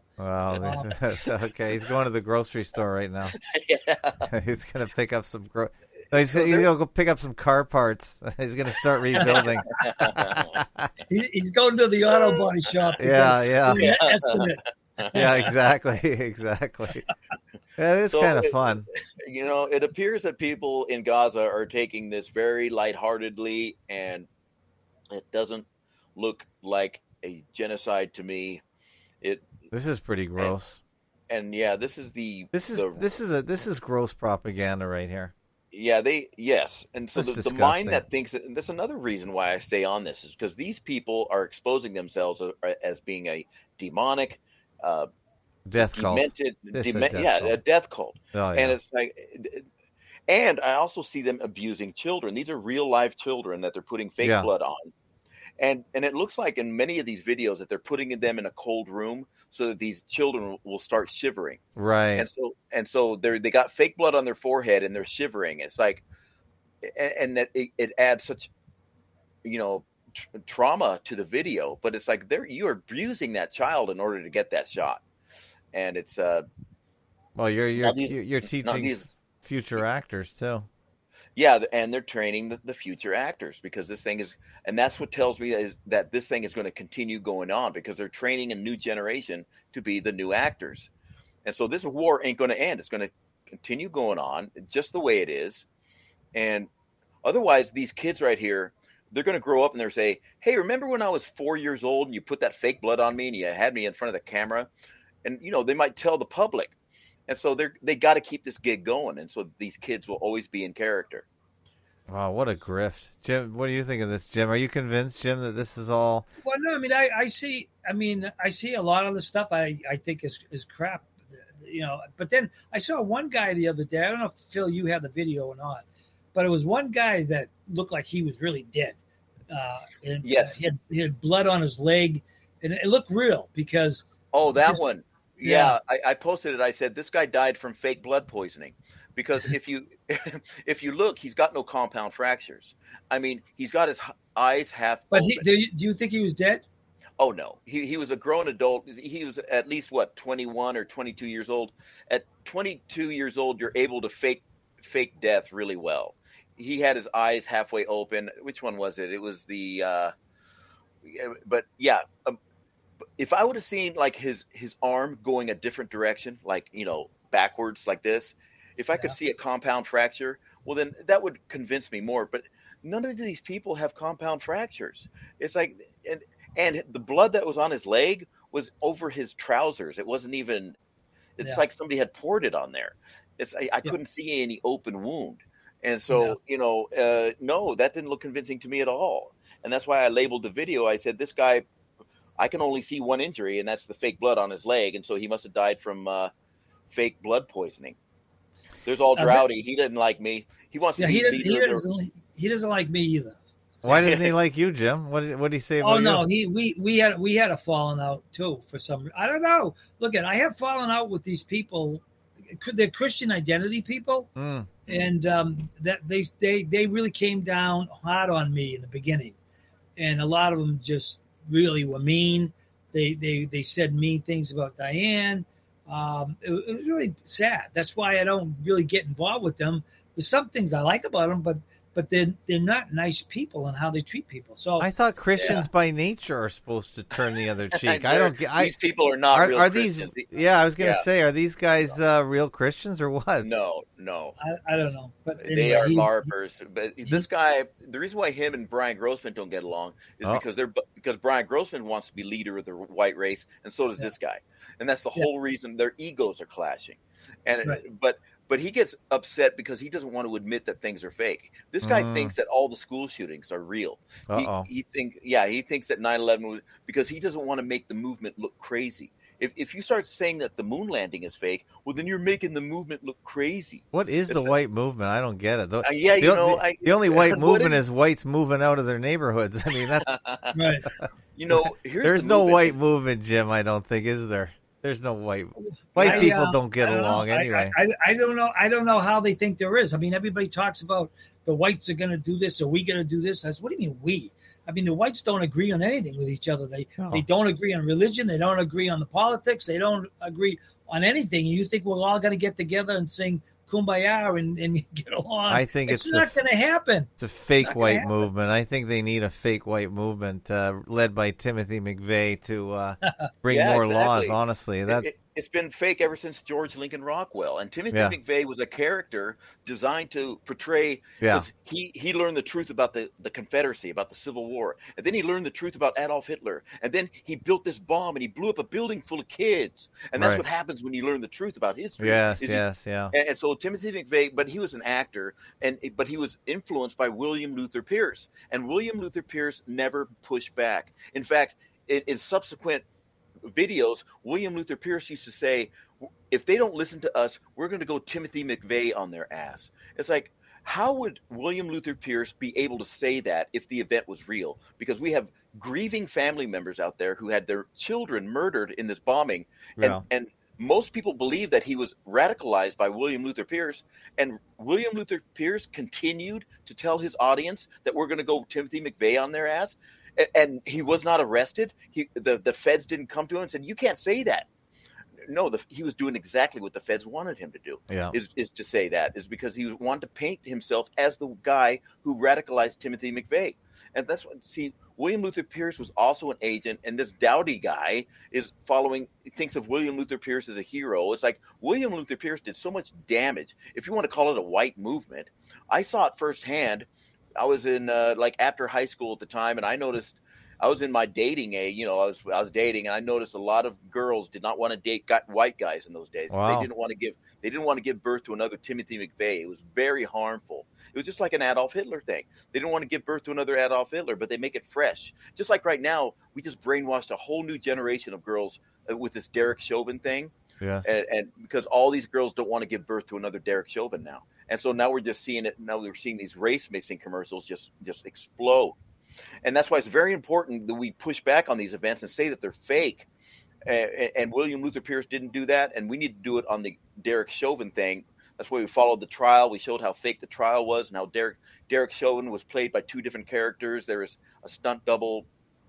Wow. Okay, he's going to the grocery store right now. Yeah. He's going to pick up some gro- He's, So he's there- going to go pick up some car parts. He's going to start rebuilding. He, he's going to the auto body shop. to Yeah, get yeah. an estimate. Yeah, exactly, exactly. Yeah, it's So kind of it- fun. You know, it appears that people in Gaza are taking this very lightheartedly, and it doesn't look like a genocide to me. It This is pretty gross. and yeah, this is the This is the, this is a this is gross propaganda right here. yeah they yes, and so That's the, the mind disgusting. that thinks that, and that's another reason why I stay on this is because these people are exposing themselves as, as being a demonic, uh, Death cult. demented, This is a dement- death yeah, cult. a death cult. Oh, And yeah. it's like, and I also see them abusing children. These are real life children that they're putting fake Yeah. blood on. And and it looks like in many of these videos that they're putting them in a cold room so that these children will start shivering. Right. And so and so they they got fake blood on their forehead and they're shivering. It's like, and, and that it, it adds such, you know, tr- trauma to the video. But it's like there you are abusing that child in order to get that shot, and it's uh. Well, you're you're these, you're teaching these, future actors too. Yeah, and they're training the, the future actors because this thing is, and that's what tells me is that this thing is going to continue going on because they're training a new generation to be the new actors. And so this war ain't going to end. It's going to continue going on just the way it is. And otherwise, these kids right here, they're going to grow up and they're say, hey, remember when I was four years old and you put that fake blood on me and you had me in front of the camera? And, you know, they might tell the public. And so they're, they got to keep this gig going. And so these kids will always be in character. Wow, what a grift. Jim, what do you think of this, Jim? Are you convinced, Jim, that this is all... Well, no, I mean, I, I see, I mean, I see a lot of the stuff I, I think is, is crap, you know, but then I saw one guy the other day. I don't know if, Phil, you have the video or not, but it was one guy that looked like he was really dead. Uh, and yes. He had, he had blood on his leg, and it looked real because... Oh, that just, one. Yeah, yeah. I, I posted it. I said, this guy died from fake blood poisoning. Because if you if you look, he's got no compound fractures. I mean, he's got his eyes half But open. He, do, you, do you think he was dead? Oh, no. He he was a grown adult. He was at least, what, twenty-one or twenty-two years old. At twenty-two years old, you're able to fake fake death really well. He had his eyes halfway open. Which one was it? It was the uh, – but, yeah, um, if I would have seen, like, his, his arm going a different direction, like, you know, backwards like this – if I could yeah. see a compound fracture, well, then that would convince me more. But none of these people have compound fractures. It's like, and and the blood that was on his leg was over his trousers. It wasn't even, it's yeah. like somebody had poured it on there. It's I, I yeah. couldn't see any open wound. And so, yeah. you know, uh, no, that didn't look convincing to me at all. And that's why I labeled the video. I said, this guy, I can only see one injury, and that's the fake blood on his leg. And so he must have died from uh, fake blood poisoning. There's all Droughty. He didn't like me. He wants to yeah, be he doesn't, he leader. doesn't, he doesn't like me either. So. Why doesn't he like you, Jim? What did, what did he say about oh, no, you? he we we had we had a falling out too for some. I don't know. Look at I have fallen out with these people. They're Christian identity people, mm. and um, that they they they really came down hard on me in the beginning, and a lot of them just really were mean. They they they said mean things about Diane. Um, it, it was really sad. That's why I don't really get involved with them. There's some things I like about them, but but they're they're not nice people in how they treat people. So I thought Christians yeah. by nature are supposed to turn the other cheek. I don't get. These people are not. Are, real are these? Christians. Yeah, I was going to yeah. say, are these guys uh, real Christians or what? No, no. I, I don't know, but anyway, they are he, LARPers. But he, this guy, the reason why him and Brian Grossman don't get along is oh. because they're because Brian Grossman wants to be leader of the white race, and so does yeah. this guy, and that's the yeah. whole reason their egos are clashing. And right. but. But he gets upset because he doesn't want to admit that things are fake. This guy mm. thinks that all the school shootings are real. Uh-oh. He, he think, yeah, he thinks that nine eleven was because he doesn't want to make the movement look crazy. If if you start saying that the moon landing is fake, well, then you're making the movement look crazy. What is it's the a, white movement? I don't get it. The, uh, yeah, you the, know, the, I, the only white movement is, is whites moving out of their neighborhoods. I mean, that right. You know, here's there's the no movement. white movement, Jim. I don't think is there. There's no white white I, people uh, don't get don't along know. anyway. I, I, I don't know. I don't know how they think there is. I mean, everybody talks about the whites are going to do this, or we going to do this. That's what do you mean we? I mean, the whites don't agree on anything with each other. They no. they don't agree on religion. They don't agree on the politics. They don't agree on anything. And you think we're all going to get together and sing Kumbaya and, and get along? I think it's, it's not going to happen. It's a fake white movement. I think they need a fake white movement uh, led by Timothy McVeigh to uh, bring yeah, more exactly. laws. Honestly, that. It, it, It's been fake ever since George Lincoln Rockwell. And Timothy yeah. McVeigh was a character designed to portray yeah. he, he learned the truth about the, the Confederacy, about the Civil War. And then he learned the truth about Adolf Hitler. And then he built this bomb and he blew up a building full of kids. And that's right. what happens when you learn the truth about history. Yes, Is yes, he, yeah. And, and so Timothy McVeigh, but he was an actor, and but he was influenced by William Luther Pierce. And William Luther Pierce never pushed back. In fact, in, in subsequent videos, William Luther Pierce used to say, if they don't listen to us, we're going to go Timothy McVeigh on their ass. It's like, how would William Luther Pierce be able to say that if the event was real? Because we have grieving family members out there who had their children murdered in this bombing. And, yeah. and most people believe that he was radicalized by William Luther Pierce, and William Luther Pierce continued to tell his audience that we're going to go Timothy McVeigh on their ass, and, and he was not arrested. He, the, the feds didn't come to him and said, you can't say that. No, the, he was doing exactly what the feds wanted him to do, yeah. is, is to say that, is because he wanted to paint himself as the guy who radicalized Timothy McVeigh. And that's what, see, William Luther Pierce was also an agent, and this Dowdy guy is following, thinks of William Luther Pierce as a hero. It's like William Luther Pierce did so much damage. If you want to call it a white movement, I saw it firsthand. I was in, uh, like, after high school at the time, and I noticed, I was in my dating age, you know, I was I was dating, and I noticed a lot of girls did not want to date got white guys in those days. Wow. They didn't want to give they didn't want to give birth to another Timothy McVeigh. It was very harmful. It was just like an Adolf Hitler thing. They didn't want to give birth to another Adolf Hitler, but they make it fresh. Just like right now, we just brainwashed a whole new generation of girls with this Derek Chauvin thing. Yes. And, and because all these girls don't want to give birth to another Derek Chauvin now. And so now we're just seeing it. Now we're seeing these race mixing commercials just, just explode. And that's why it's very important that we push back on these events and say that they're fake. And, and William Luther Pierce didn't do that. And we need to do it on the Derek Chauvin thing. That's why we followed the trial. We showed how fake the trial was and how Derek, Derek Chauvin was played by two different characters. There was a stunt double.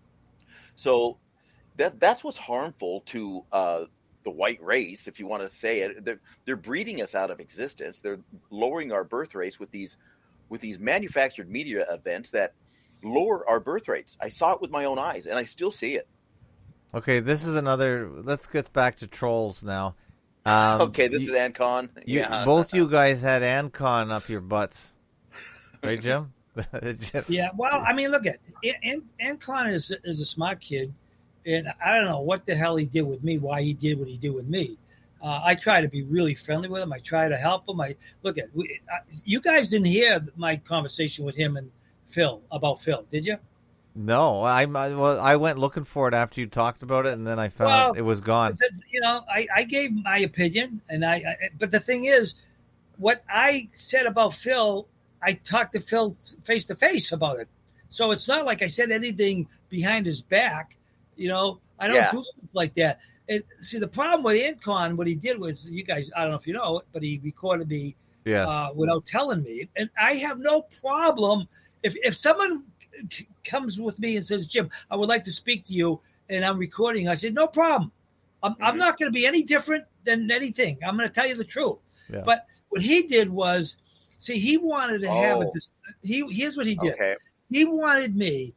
So that that's what's harmful to uh, the white race, if you want to say it. They're, they're breeding us out of existence. They're lowering our birth rates with these with these manufactured media events that lower our birth rates. I saw it with my own eyes, and I still see it. Okay, this is another. Let's get back to trolls now. Um, okay, this you, is Ancon. You, Yeah, both you guys had Ancon up your butts, right, Jim? Jim? Yeah. Well, I mean, look at An- Ancon is is a smart kid, and I don't know what the hell he did with me. Why he did what he did with me. Uh, I try to be really friendly with him. I try to help him. I look at we, uh, you guys didn't hear my conversation with him and Phil about Phil, did you? No, I, I well, I went looking for it after you talked about it, and then I found well, it was gone. You know, I, I gave my opinion, and I, I. But the thing is, what I said about Phil, I talked to Phil face to face about it. So it's not like I said anything behind his back. You know, I don't Yeah. do stuff like that. And see, the problem with Ancon, what he did was, you guys, I don't know if you know it, but he recorded me Yes. uh, without telling me, and I have no problem. If if someone c- comes with me and says, Jim, I would like to speak to you, and I'm recording, I said, no problem. I'm, I'm Mhm. not going to be any different than anything. I'm going to tell you the truth. Yeah. But what he did was, see, he wanted to have a Oh. dis- he. Here's what he did. Okay. He wanted me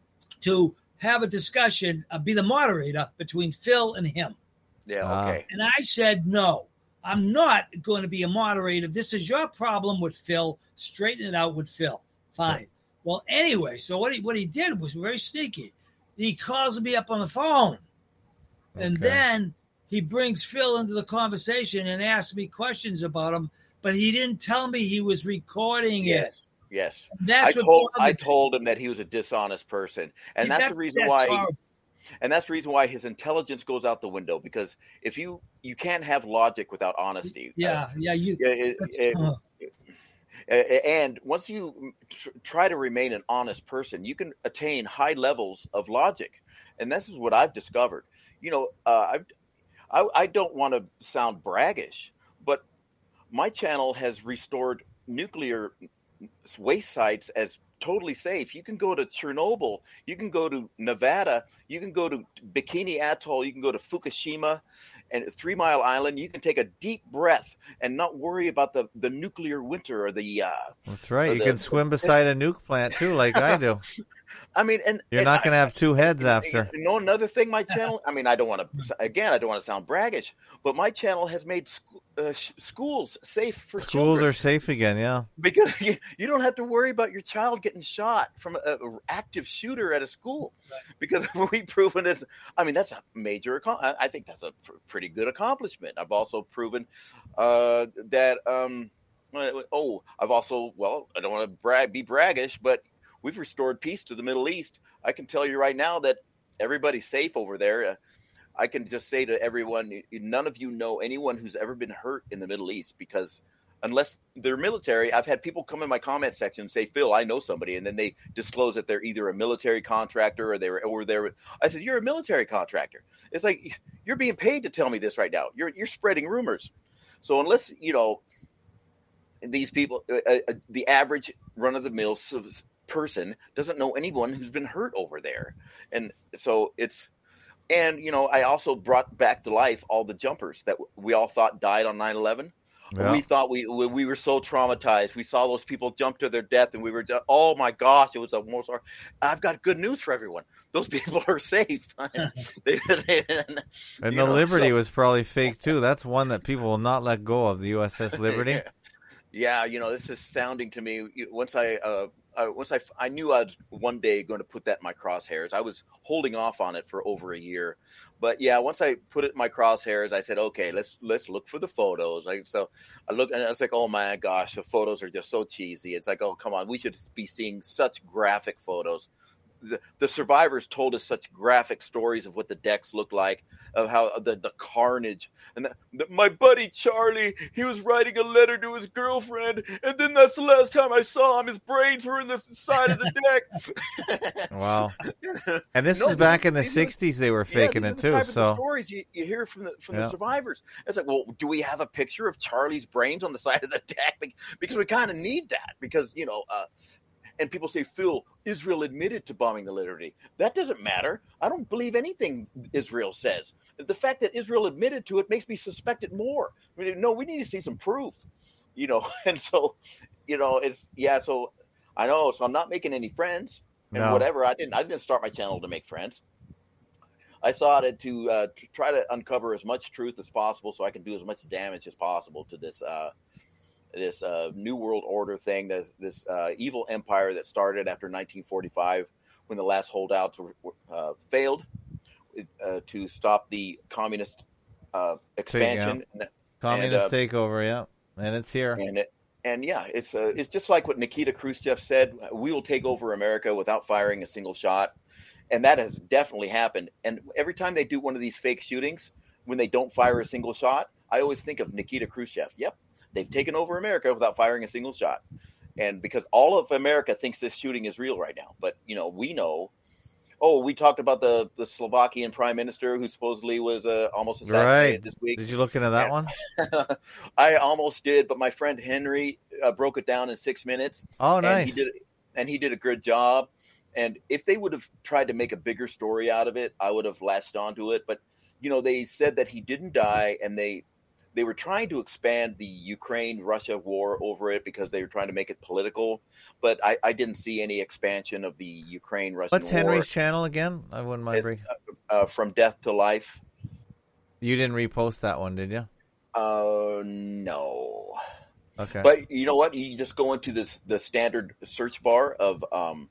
to have a discussion, uh, be the moderator between Phil and him. Yeah. Ah. Okay. And I said, no, I'm not going to be a moderator. This is your problem with Phil. Straighten it out with Phil. Fine. Well, anyway, so what he what he did was very sneaky. He calls me up on the phone, and Okay. then he brings Phil into the conversation and asks me questions about him, but he didn't tell me he was recording it. Yes. Yes. That's I what told bothered I me. told him that he was a dishonest person, and See, that's, the reason that's why. horrible. And that's the reason why his intelligence goes out the window, because if you you can't have logic without honesty. Yeah, yeah, you. Uh, it- that's- it- uh, Uh, and once you tr- try to remain an honest person, you can attain high levels of logic. And this is what I've discovered. You know, uh, I've, I, I don't want to sound braggish, but my channel has restored nuclear waste sites as totally safe. You can go to Chernobyl, you can go to Nevada, you can go to Bikini Atoll, you can go to Fukushima and Three Mile Island. You can take a deep breath and not worry about the, the nuclear winter or the. Uh, That's right. or You the- can swim beside a nuke plant too, like I do. I mean, and You're and not I- going to have two heads after. You know, another thing, my channel. I mean, I don't want to. Again, I don't want to sound braggish, but my channel has made sc- uh, sh- schools safe for Schools children. are safe again. Yeah. Because you, you don't have to worry about your child getting shot from an active shooter at a school, because we've proven it. I mean, that's a major. accom- I think that's a pr- pretty good accomplishment. I've also proven uh, that. Um, oh, I've also well, I don't want to brag, be braggish, but we've restored peace to the Middle East. I can tell you right now that everybody's safe over there. Uh, I can just say to everyone, none of you know anyone who's ever been hurt in the Middle East, because unless they're military. I've had people come in my comment section and say, Phil, I know somebody. And then they disclose that they're either a military contractor or they were, or they're, I said, you're a military contractor. It's like, you're being paid to tell me this right now. You're, you're spreading rumors. So unless, you know, these people, uh, uh, the average run of the mill person doesn't know anyone who's been hurt over there. And so it's, and, you know, I also brought back to life all the jumpers that we all thought died on nine eleven. Yeah. We thought we we were so traumatized. We saw those people jump to their death, and we were, oh my gosh, it was a most. I've got good news for everyone. Those people are safe. they, they, and the know, Liberty so. was probably fake too. That's one that people will not let go of. The U S S Liberty. yeah. yeah, you know, this is astounding to me. Once I. Uh, Uh, once I, I knew I was one day going to put that in my crosshairs. I was holding off on it for over a year, but yeah, once I put it in my crosshairs, I said, okay, let's let's look for the photos. Like, so I look, and I was like, oh my gosh, the photos are just so cheesy. It's like, oh come on, we should be seeing such graphic photos. The, the survivors told us such graphic stories of what the decks looked like, of how the, the carnage. And the, the, my buddy Charlie, he was writing a letter to his girlfriend, and then that's the last time I saw him. His brains were in the side of the deck. Wow! And this no, is back in the sixties. They were faking yeah, it too. The type so of the stories you, you hear from the from yeah. the survivors. It's like, well, do we have a picture of Charlie's brains on the side of the deck? Because we kind of need that. Because you know. Uh, And people say, Phil, Israel admitted to bombing the Liberty. That doesn't matter. I don't believe anything Israel says. The fact that Israel admitted to it makes me suspect it more. I mean, no, we need to see some proof, you know. And so, you know, it's yeah. So I know. So I'm not making any friends and no. whatever. I didn't. I didn't start my channel to make friends. I started to, uh, to try to uncover as much truth as possible, so I can do as much damage as possible to this. Uh, this uh, New World Order thing, this, this uh, evil empire that started after nineteen forty-five when the last holdouts were, uh, failed uh, to stop the communist uh, expansion. Yeah. Communist and, uh, takeover, yeah. And it's here. And, it, and yeah, it's uh, it's just like what Nikita Khrushchev said, we will take over America without firing a single shot. And that has definitely happened. And every time they do one of these fake shootings, when they don't fire a single shot, I always think of Nikita Khrushchev. Yep. They've taken over America without firing a single shot. And because all of America thinks this shooting is real right now. But, you know, we know. Oh, we talked about the, the Slovakian prime minister who supposedly was uh, almost assassinated right. this week. Did you look into that and, one? I almost did, but my friend Henry uh, broke it down in six minutes. Oh, nice. And he did, and he did a good job. And if they would have tried to make a bigger story out of it, I would have latched onto it. But, you know, they said that he didn't die, and they they were trying to expand the Ukraine-Russia war over it because they were trying to make it political. But I, I didn't see any expansion of the Ukraine-Russian war. What's Henry's channel again? I wouldn't mind. It, uh, From Death to Life. You didn't repost that one, did you? Uh, no. Okay. But you know what? You just go into this the standard search bar of um,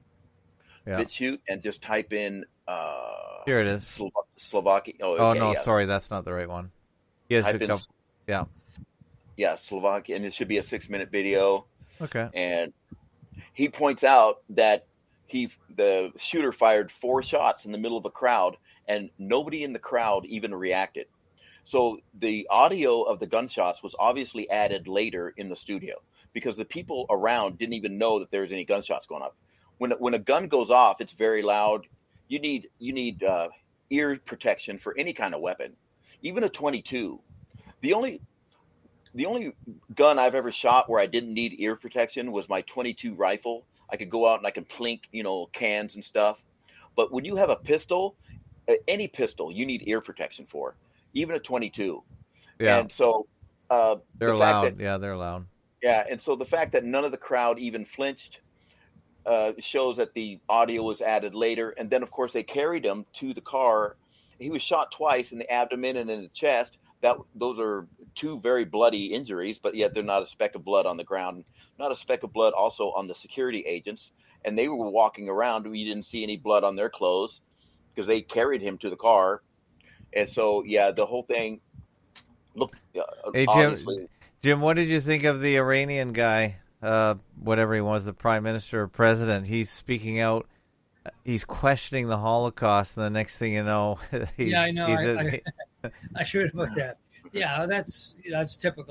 yeah. BitChute and just type in. Uh, Here it is. Slo- Slovakia. Oh, oh okay, no, yes. sorry, that's not the right one. Yes, Type in, yeah, yeah, Slovakia, and it should be a six-minute video. Okay. And he points out that he the shooter fired four shots in the middle of a crowd, and nobody in the crowd even reacted. So the audio of the gunshots was obviously added later in the studio because the people around didn't even know that there was any gunshots going off. When when a gun goes off, it's very loud. You need you need uh, ear protection for any kind of weapon, even a twenty-two. The only the only gun I've ever shot where I didn't need ear protection was my twenty-two rifle. I could go out and I can plink, you know, cans and stuff. But when you have a pistol, any pistol, you need ear protection for, even a twenty-two. Yeah. And so uh, they're the loud. That, yeah, they're loud. Yeah, and so the fact that none of the crowd even flinched uh, shows that the audio was added later. And then, of course, they carried him to the car. He was shot twice in the abdomen and in the chest. That those are two very bloody injuries, but yet they're not a speck of blood on the ground. Not a speck of blood also on the security agents. And they were walking around. We didn't see any blood on their clothes because they carried him to the car. And so, yeah, the whole thing looked uh, hey, Jim, obviously. Jim, what did you think of the Iranian guy, uh, whatever he was, the prime minister or president? He's speaking out. He's questioning the Holocaust, and the next thing you know, he's, yeah, I know. He's I, a, I, I heard about that. Yeah, that's that's typical.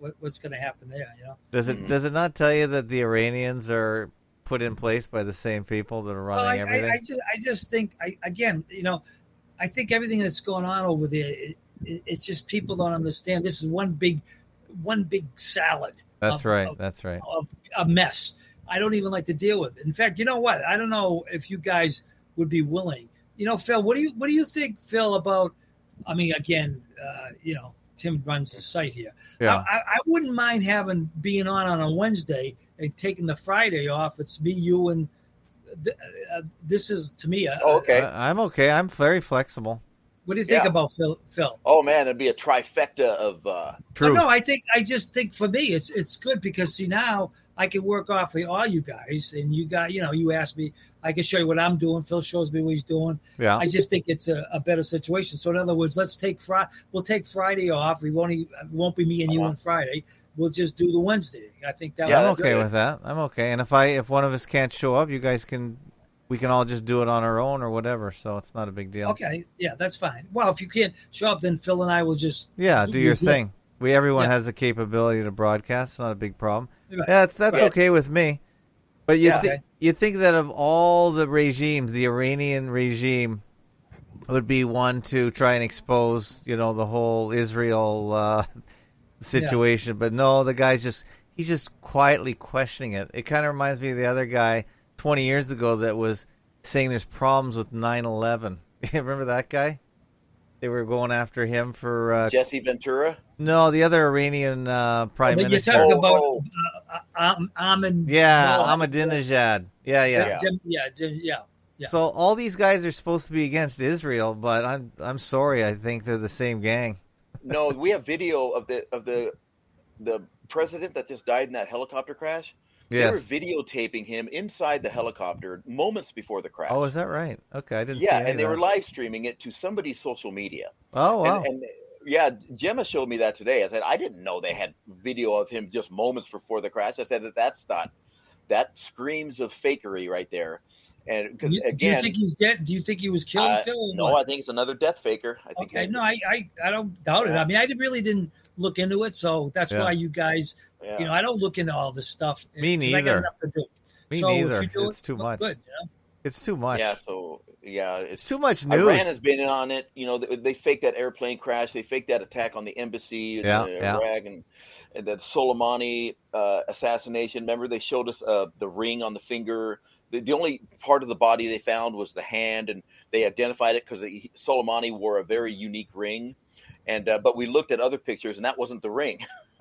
what, what's going to happen there. You know, Does it Mhm. does it not tell you that the Iranians are put in place by the same people that are running well, I, everything? I, I just I just think I again, you know, I think everything that's going on over there, it, it, it's just people don't understand. This is one big, one big salad. That's of, right. Of, That's right. of a mess. I don't even like to deal with. In fact, you know what? I don't know if you guys would be willing. You know, Phil, what do you what do you think, Phil, about? I mean, again, uh, you know, Tim runs the site here. Yeah. I, I, I wouldn't mind having being on on a Wednesday and taking the Friday off. It's me, you, and th- uh, this is to me. A, Oh, okay. I, I'm okay. I'm very flexible. What do you think Yeah. about Phil? Phil? Oh man, it'd be a trifecta of. Uh, True. Oh, no, I think I just think for me it's it's good because see now I can work off of all you guys and you got you know you ask me I can show you what I'm doing. Phil shows me what he's doing. Yeah. I just think it's a, a better situation. So in other words, let's take Friday. We'll take Friday off. We won't. Even, it won't be me and you Uh-huh. on Friday. We'll just do the Wednesday. I think that. Yeah, I'm would that's be okay good. with that. I'm okay. And if I if one of us can't show up, you guys can. We can all just do it on our own or whatever. So it's not a big deal. Okay, yeah, that's fine. Well, if you can't show up, then Phil and I will just Yeah, do your Zoom. thing. We everyone Yeah. has the capability to broadcast. It's not a big problem. Right. Yeah, that's that's Right. okay with me. But you Yeah. thi- Okay. you think that of all the regimes, the Iranian regime would be one to try and expose, you know, the whole Israel uh, situation. But no, the guy's just he's just quietly questioning it. It kind of reminds me of the other guy twenty years ago that was saying there's problems with nine eleven. Remember that guy? They were going after him for uh, Jesse Ventura. no, the other Iranian uh, prime But you're minister. talking Oh, about oh. uh, uh, um, Ahmed. Yeah, no, Ahmadinejad. Yeah, yeah, Yeah. Jim- yeah, Jim- yeah. Yeah. So all these guys are supposed to be against Israel, but I'm I'm sorry, I think they're the same gang. No, we have video of the of the the president that just died in that helicopter crash. They were Yes. videotaping him inside the helicopter moments before the crash. Oh, is that right? Okay, I didn't. yeah, see any and they of were that. live streaming it to somebody's social media. Oh wow. And, and yeah, Gemma showed me that today. I said I didn't know they had video of him just moments before the crash. I said that that's not that screams of fakery right there. And because You- do you again, think he's dead? Do you think he was killed, uh, Phil? or no, what? I think it's another death faker. I think Okay, that- no, I, I, I don't doubt it. I mean, I did- really didn't look into it, so that's Yeah. why you guys, yeah. you know, I don't look into all this stuff. Me 'cause I got neither. enough to do. Me so if neither. you do It's it, too well, much. Good, you know? It's too much. yeah. So yeah, It's it's too much news. Iran has been in on it. You know, they, they faked that airplane crash. They faked that attack on the embassy in Yeah, uh, yeah. Iraq, and, and that Soleimani uh, assassination. Remember, they showed us uh, the ring on the finger. The, the only part of the body they found was the hand, and they identified it because Soleimani wore a very unique ring. And uh, but we looked at other pictures, and that wasn't the ring.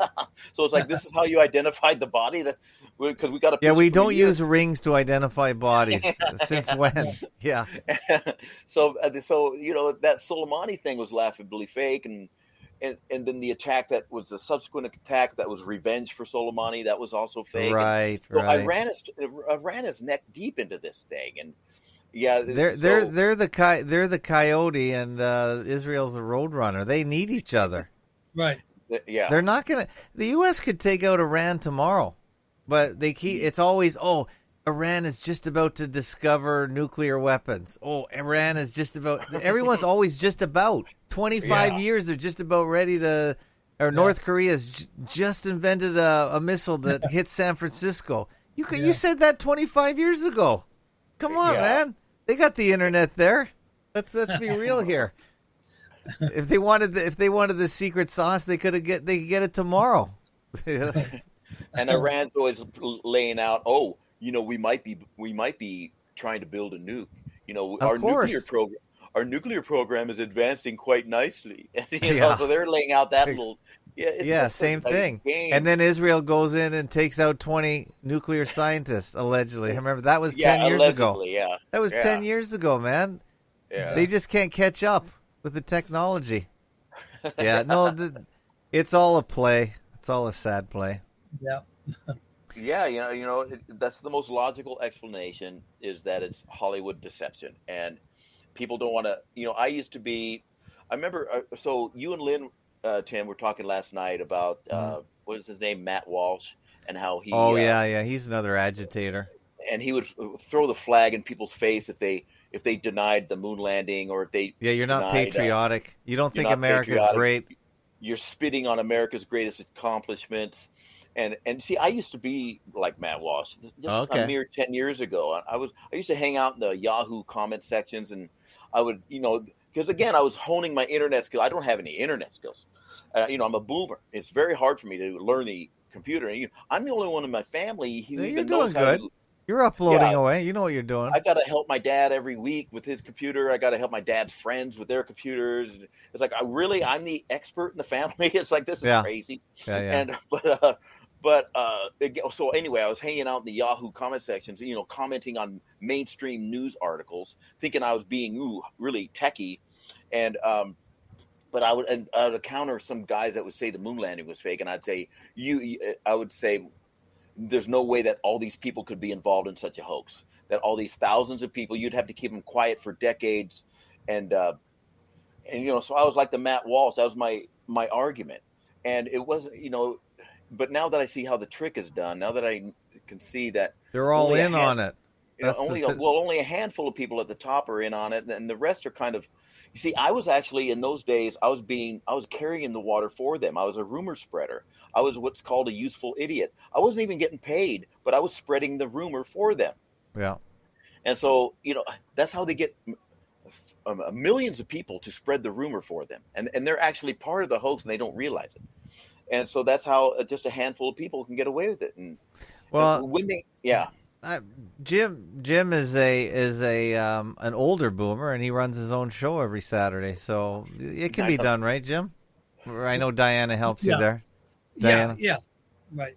So it's like, this is how you identified the body, that because we got a Yeah, picture we from don't a year use rings to identify bodies. Since when? Yeah. so, uh, so you know that Soleimani thing was laughably fake, and and and then the attack that was the subsequent attack that was revenge for Soleimani, that was also fake. And Right, so right. Iran is Iran is neck deep into this thing, and yeah, They're so, they're they're the coy- they're the coyote and uh, Israel's the roadrunner. They need each other. Right. yeah. They're not gonna. The U S could take out Iran tomorrow, but they keep. It's always oh, Iran is just about to discover nuclear weapons. Oh, Iran is just about. Everyone's always just about. Twenty-five Yeah. years, they're just about ready to. Or North Korea's j- just invented a, a missile that hit San Francisco. You could, Yeah. you said that twenty-five years ago. Come on, Yeah. man. They got the internet there. Let's let's be real here. If they wanted the, if they wanted the secret sauce, they could have get they could get it tomorrow. And Iran's always laying out, oh, you know, we might be we might be trying to build a nuke. You know, Of our course. nuclear program our nuclear program is advancing quite nicely. you know, Yeah. so they're laying out that little yeah, it's yeah, just a- same a thing. game. And then Israel goes in and takes out twenty nuclear scientists allegedly. I remember that was yeah, ten years ago. allegedly, Yeah, That was yeah. ten years ago, man. yeah. They just can't catch up with the technology. Yeah, no, the, it's all a play. It's all a sad play. Yeah. Yeah, you know, you know, it, that's the most logical explanation, is that it's Hollywood deception, and people don't want to. You know, I used to be. I remember. Uh, so you and Lynn, uh, Tim, were talking last night about uh, what is his name, Matt Walsh, and how he. Mm-hmm. Oh uh, yeah, yeah. He's another agitator. and he would f- throw the flag in people's face if they if they denied the moon landing, or if they. Yeah, you're not denied, uh, patriotic. You don't you're think not America's patriotic. great. you're spitting on America's greatest accomplishments. And and see, I used to be like Matt Walsh just Okay. a mere ten years ago. I, I was I used to hang out in the Yahoo comment sections, and I would, you know, because again, I was honing my internet skills. I don't have any internet skills. Uh, you know, I'm a boomer. It's very hard for me to learn the computer. And, you know, I'm the only one in my family who Yeah, you're even doing knows how good. to. You're uploading Yeah. away. You know what you're doing. I got to help my dad every week with his computer. I got to help my dad's friends with their computers. It's like I really, I'm the expert in the family. It's like this is Yeah. crazy. Yeah, yeah. And but uh, but uh, it- so anyway, I was hanging out in the Yahoo comment sections, you know, commenting on mainstream news articles, thinking I was being ooh really techie, and um, but I would and I would encounter some guys that would say the moon landing was fake, and I'd say you, you I would say. There's no way that all these people could be involved in such a hoax. That all these thousands of people, you'd have to keep them quiet for decades, and uh, and you know, so I was like the Matt Walsh. That was my my argument, and it wasn't, you know. But now that I see how the trick is done, now that I can see that They're all only a in hand- on it. you know, That's the only thi- a, well, only a handful of people at the top are in on it, and the rest are kind of. You see, I was actually in those days. I was being, I was carrying the water for them. I was a rumor spreader. I was what's called a useful idiot. I wasn't even getting paid, but I was spreading the rumor for them. Yeah. And so, you know, that's how they get um, millions of people to spread the rumor for them, and and they're actually part of the hoax, and they don't realize it. And so that's how uh, just a handful of people can get away with it. And Well, and when they, yeah. I, Jim Jim is a is a um, an older boomer, and he runs his own show every Saturday, so it can I be know. done, right, Jim? I know Diana helps Yeah. you there. Yeah, Diana. yeah, right.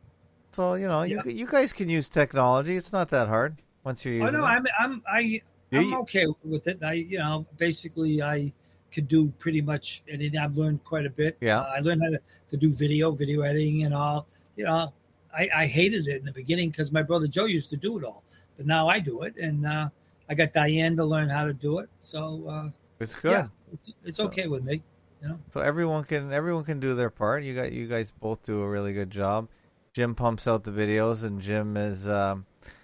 So you know, you you guys can use technology. It's not that hard once you're Oh using no, it. I'm I'm I Do I'm you- okay with it. I you know basically I could do pretty much anything. I've learned quite a bit. Yeah. Uh, I learned how to, to do video, video editing, and all. You know, I, I hated it in the beginning because my brother Joe used to do it all, but now I do it, and uh, I got Diane to learn how to do it. So uh, It's good. yeah, it's, it's okay with me. You know. So everyone can everyone can do their part. You got you guys both do a really good job. Jim pumps out the videos, and Jim is um,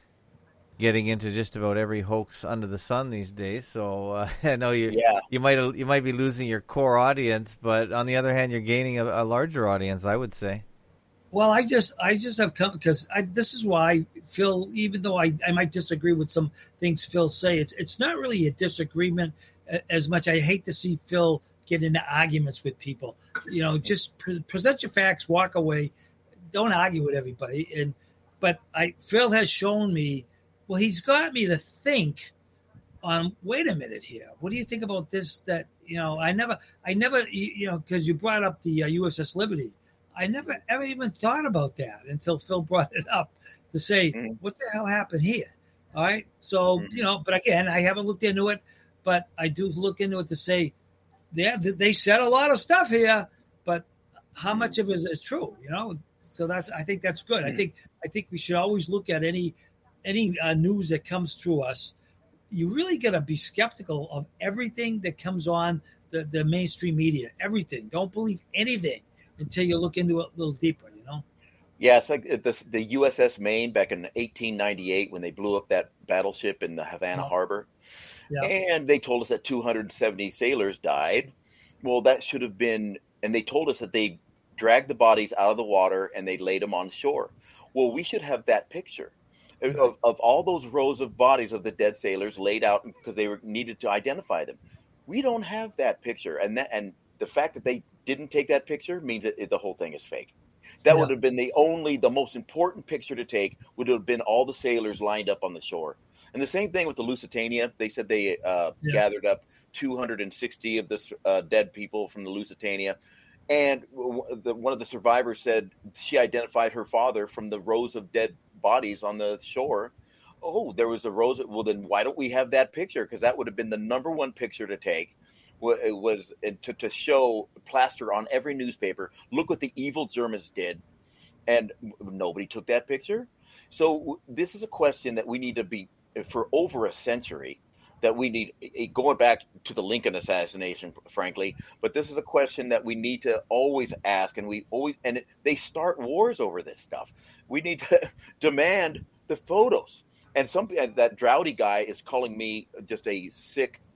getting into just about every hoax under the sun these days. So uh, I know you Yeah. you might you might be losing your core audience, but on the other hand, you're gaining a, a larger audience, I would say. Well, I just I just have come because I this is why Phil, even though I, I might disagree with some things Phil say, it's it's not really a disagreement a- as much. I hate to see Phil get into arguments with people. You know, just pre- present your facts, walk away, don't argue with everybody. And but I Phil has shown me, well, he's got me to think. Um, wait a minute here. What do you think about this? That you know, I never, I never, you, you know, because you brought up the uh, U S S Liberty. I never ever even thought about that until Phil brought it up to say, Mhm. what the hell happened here? All right. So, Mhm. you know, but again, I haven't looked into it, but I do look into it to say, yeah, they said a lot of stuff here, but how much of it is, is true, you know? So that's, I think that's good. I think, I think we should always look at any, any uh, news that comes through us. You really got to be skeptical of everything that comes on the, the mainstream media, everything. Don't believe anything until you look into it a little deeper, you know? Yeah, it's like the, the U S S Maine back in eighteen ninety-eight when they blew up that battleship in the Havana Yeah. Harbor. Yeah. And they told us that two hundred seventy sailors died. Well, that should have been, and they told us that they dragged the bodies out of the water and they laid them on shore. Well, we should have that picture of, of all those rows of bodies of the dead sailors laid out because they were needed to identify them. We don't have that picture. And that, and the fact that they didn't take that picture means that it, the whole thing is fake. That Yeah. would have been the only, the most important picture to take would have been all the sailors lined up on the shore. And the same thing with the Lusitania. They said they uh, Yeah. gathered up two hundred sixty of the uh, dead people from the Lusitania. And w- the, one of the survivors said she identified her father from the rows of dead bodies on the shore. Oh, there was a rows. Of, well, then why don't we have that picture? Because that would have been the number one picture to take. It was to, to show plaster on every newspaper. Look what the evil Germans did, and nobody took that picture. So this is a question that we need to be for over a century. That we need going back to the Lincoln assassination, frankly. But this is a question that we need to always ask, and we always and it, they start wars over this stuff. We need to demand the photos. And some that Droughty guy is calling me just a sick.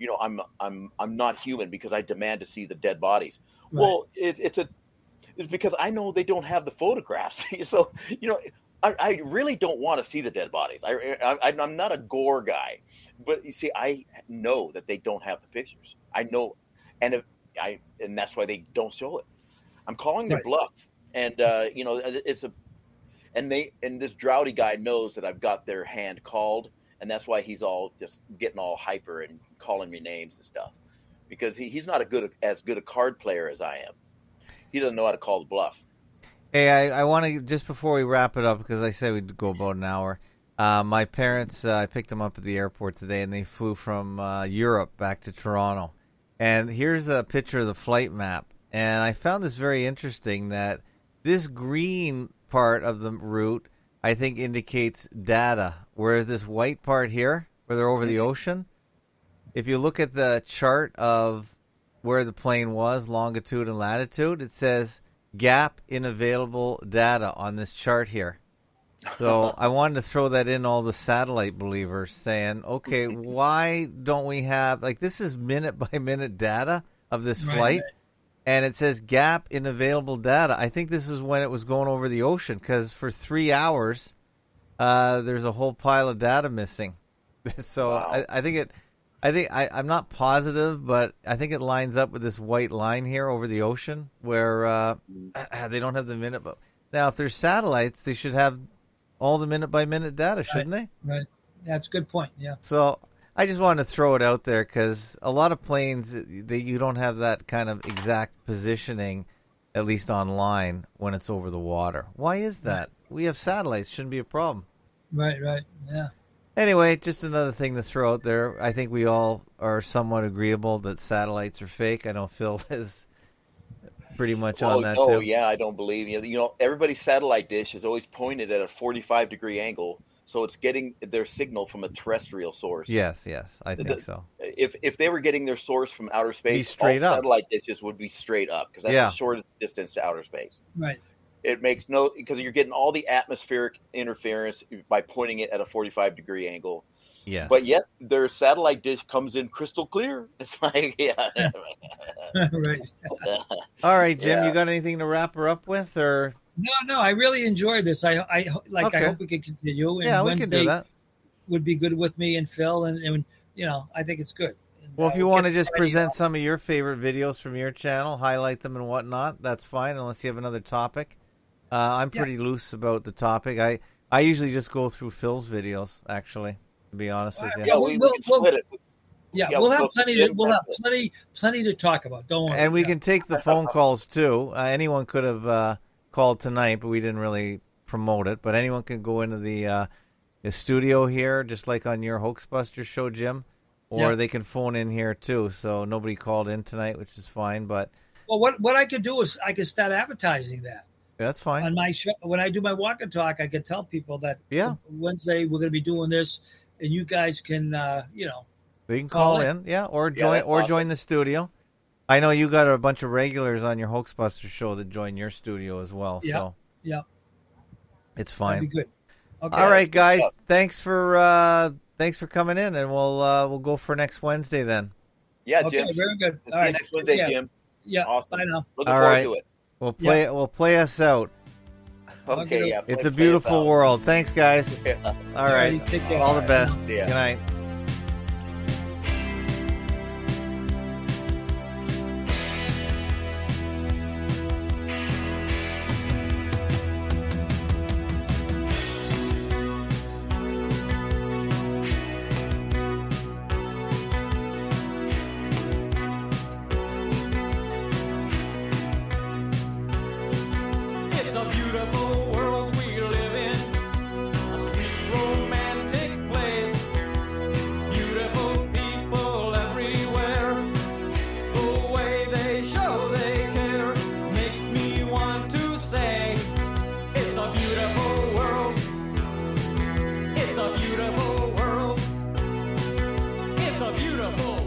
you know, I'm I'm I'm not human because I demand to see the dead bodies. Right. Well, it, it's a it's because I know they don't have the photographs. So, you know, I, I really don't want to see the dead bodies. I, I I'm not a gore guy, but you see, I know that they don't have the pictures. I know, and if I and that's why they don't show it. I'm calling their Right. bluff, and uh, you know, it's a and they and this Droughty guy knows that I've got their hand called. And that's why he's all just getting all hyper and calling me names and stuff, because he, he's not a good as good a card player as I am. He doesn't know how to call the bluff. Hey, I, I want to, just before we wrap it up, because I said we'd go about an hour, uh, my parents, uh, I picked them up at the airport today, and they flew from uh, Europe back to Toronto. And here's a picture of the flight map. And I found this very interesting, that this green part of the route, I think, indicates data, whereas this white part here, where they're over the ocean, if you look at the chart of where the plane was, longitude and latitude, it says gap in available data on this chart here. So I wanted to throw that in all the satellite believers, saying, okay, why don't we have, like, this is minute by minute data of this Right, flight, right. and it says gap in available data. I think this is when it was going over the ocean, because for three hours, uh, there's a whole pile of data missing. So Wow. I, I think it, I think I, I'm not positive, but I think it lines up with this white line here over the ocean where uh, they don't have the minute. But now, if there's satellites, they should have all the minute by minute data, shouldn't they? Right. That's a good point. Yeah. So I just wanted to throw it out there, because a lot of planes, they, you don't have that kind of exact positioning, at least online, when it's over the water. Why is that? We have satellites. Shouldn't be a problem. Right. Right. Yeah. Anyway, just another thing to throw out there. I think we all are somewhat agreeable that satellites are fake. I know Phil is pretty much Oh on that no, too. yeah, I don't believe you. You know, everybody's satellite dish is always pointed at a forty-five degree angle, so it's getting their signal from a terrestrial source. Yes, yes, I think The- so. If if they were getting their source from outer space, Be straight all up. satellite dishes would be straight up, because that's Yeah. the shortest distance to outer space. Right. It makes no, because you're getting all the atmospheric interference by pointing it at a forty-five degree angle. Yes. But yet their satellite dish comes in crystal clear. It's like, yeah. Right. All right, Jim, Yeah. you got anything to wrap her up with, or No, no, I really enjoyed this. I, I like. Okay. I hope we can continue. And yeah, we Wednesday can do that. would be good with me and Phil, and, and you know, I think it's good. And, Well, uh, if you we'll want to get just Friday present off. some of your favorite videos from your channel, highlight them and whatnot, that's fine, unless you have another topic. Uh, I'm Yeah. pretty loose about the topic. I, I usually just go through Phil's videos, actually, to be honest with you. Yeah, Well, we, we we'll- can split it. yeah, yeah, we'll we'll have go plenty. for To, we'll Jim. have plenty, plenty to talk about. Don't worry. And we Yeah. can take the phone calls, too. Uh, anyone could have uh, called tonight, but we didn't really promote it. But anyone can go into the, uh, the studio here, just like on your Hoaxbuster show, Jim. Or Yeah. they can phone in here, too. So nobody called in tonight, which is fine. But Well, what what I could do is I could start advertising that that's fine. on my show. When I do my walk and talk, I could tell people that Yeah. Wednesday we're going to be doing this, and you guys can, uh, you know, They can Call call in. in, yeah, or Yeah, join that's or awesome. join the studio. I know you got a bunch of regulars on your Hoaxbuster show that join your studio as well, Yeah, so yeah, it's that'd fine. be good. Okay. All right, guys, Yeah. thanks for uh, thanks for coming in, and we'll uh, we'll go for next Wednesday then. Yeah, Okay, Jim. very good. See All you right. next Wednesday, Yeah. Jim. Yeah. Awesome. Bye now. Looking All forward right. to it. We'll play we'll play us out. Okay. Okay, yeah. It's play- a play us beautiful out. world. Thanks, guys. Yeah. All right, Alrighty, take care. all the best. See ya. Good night. It's a beautiful world we live in, a sweet romantic place. Beautiful people everywhere, the way they show they care makes me want to say, it's a beautiful world. It's a beautiful world. It's a beautiful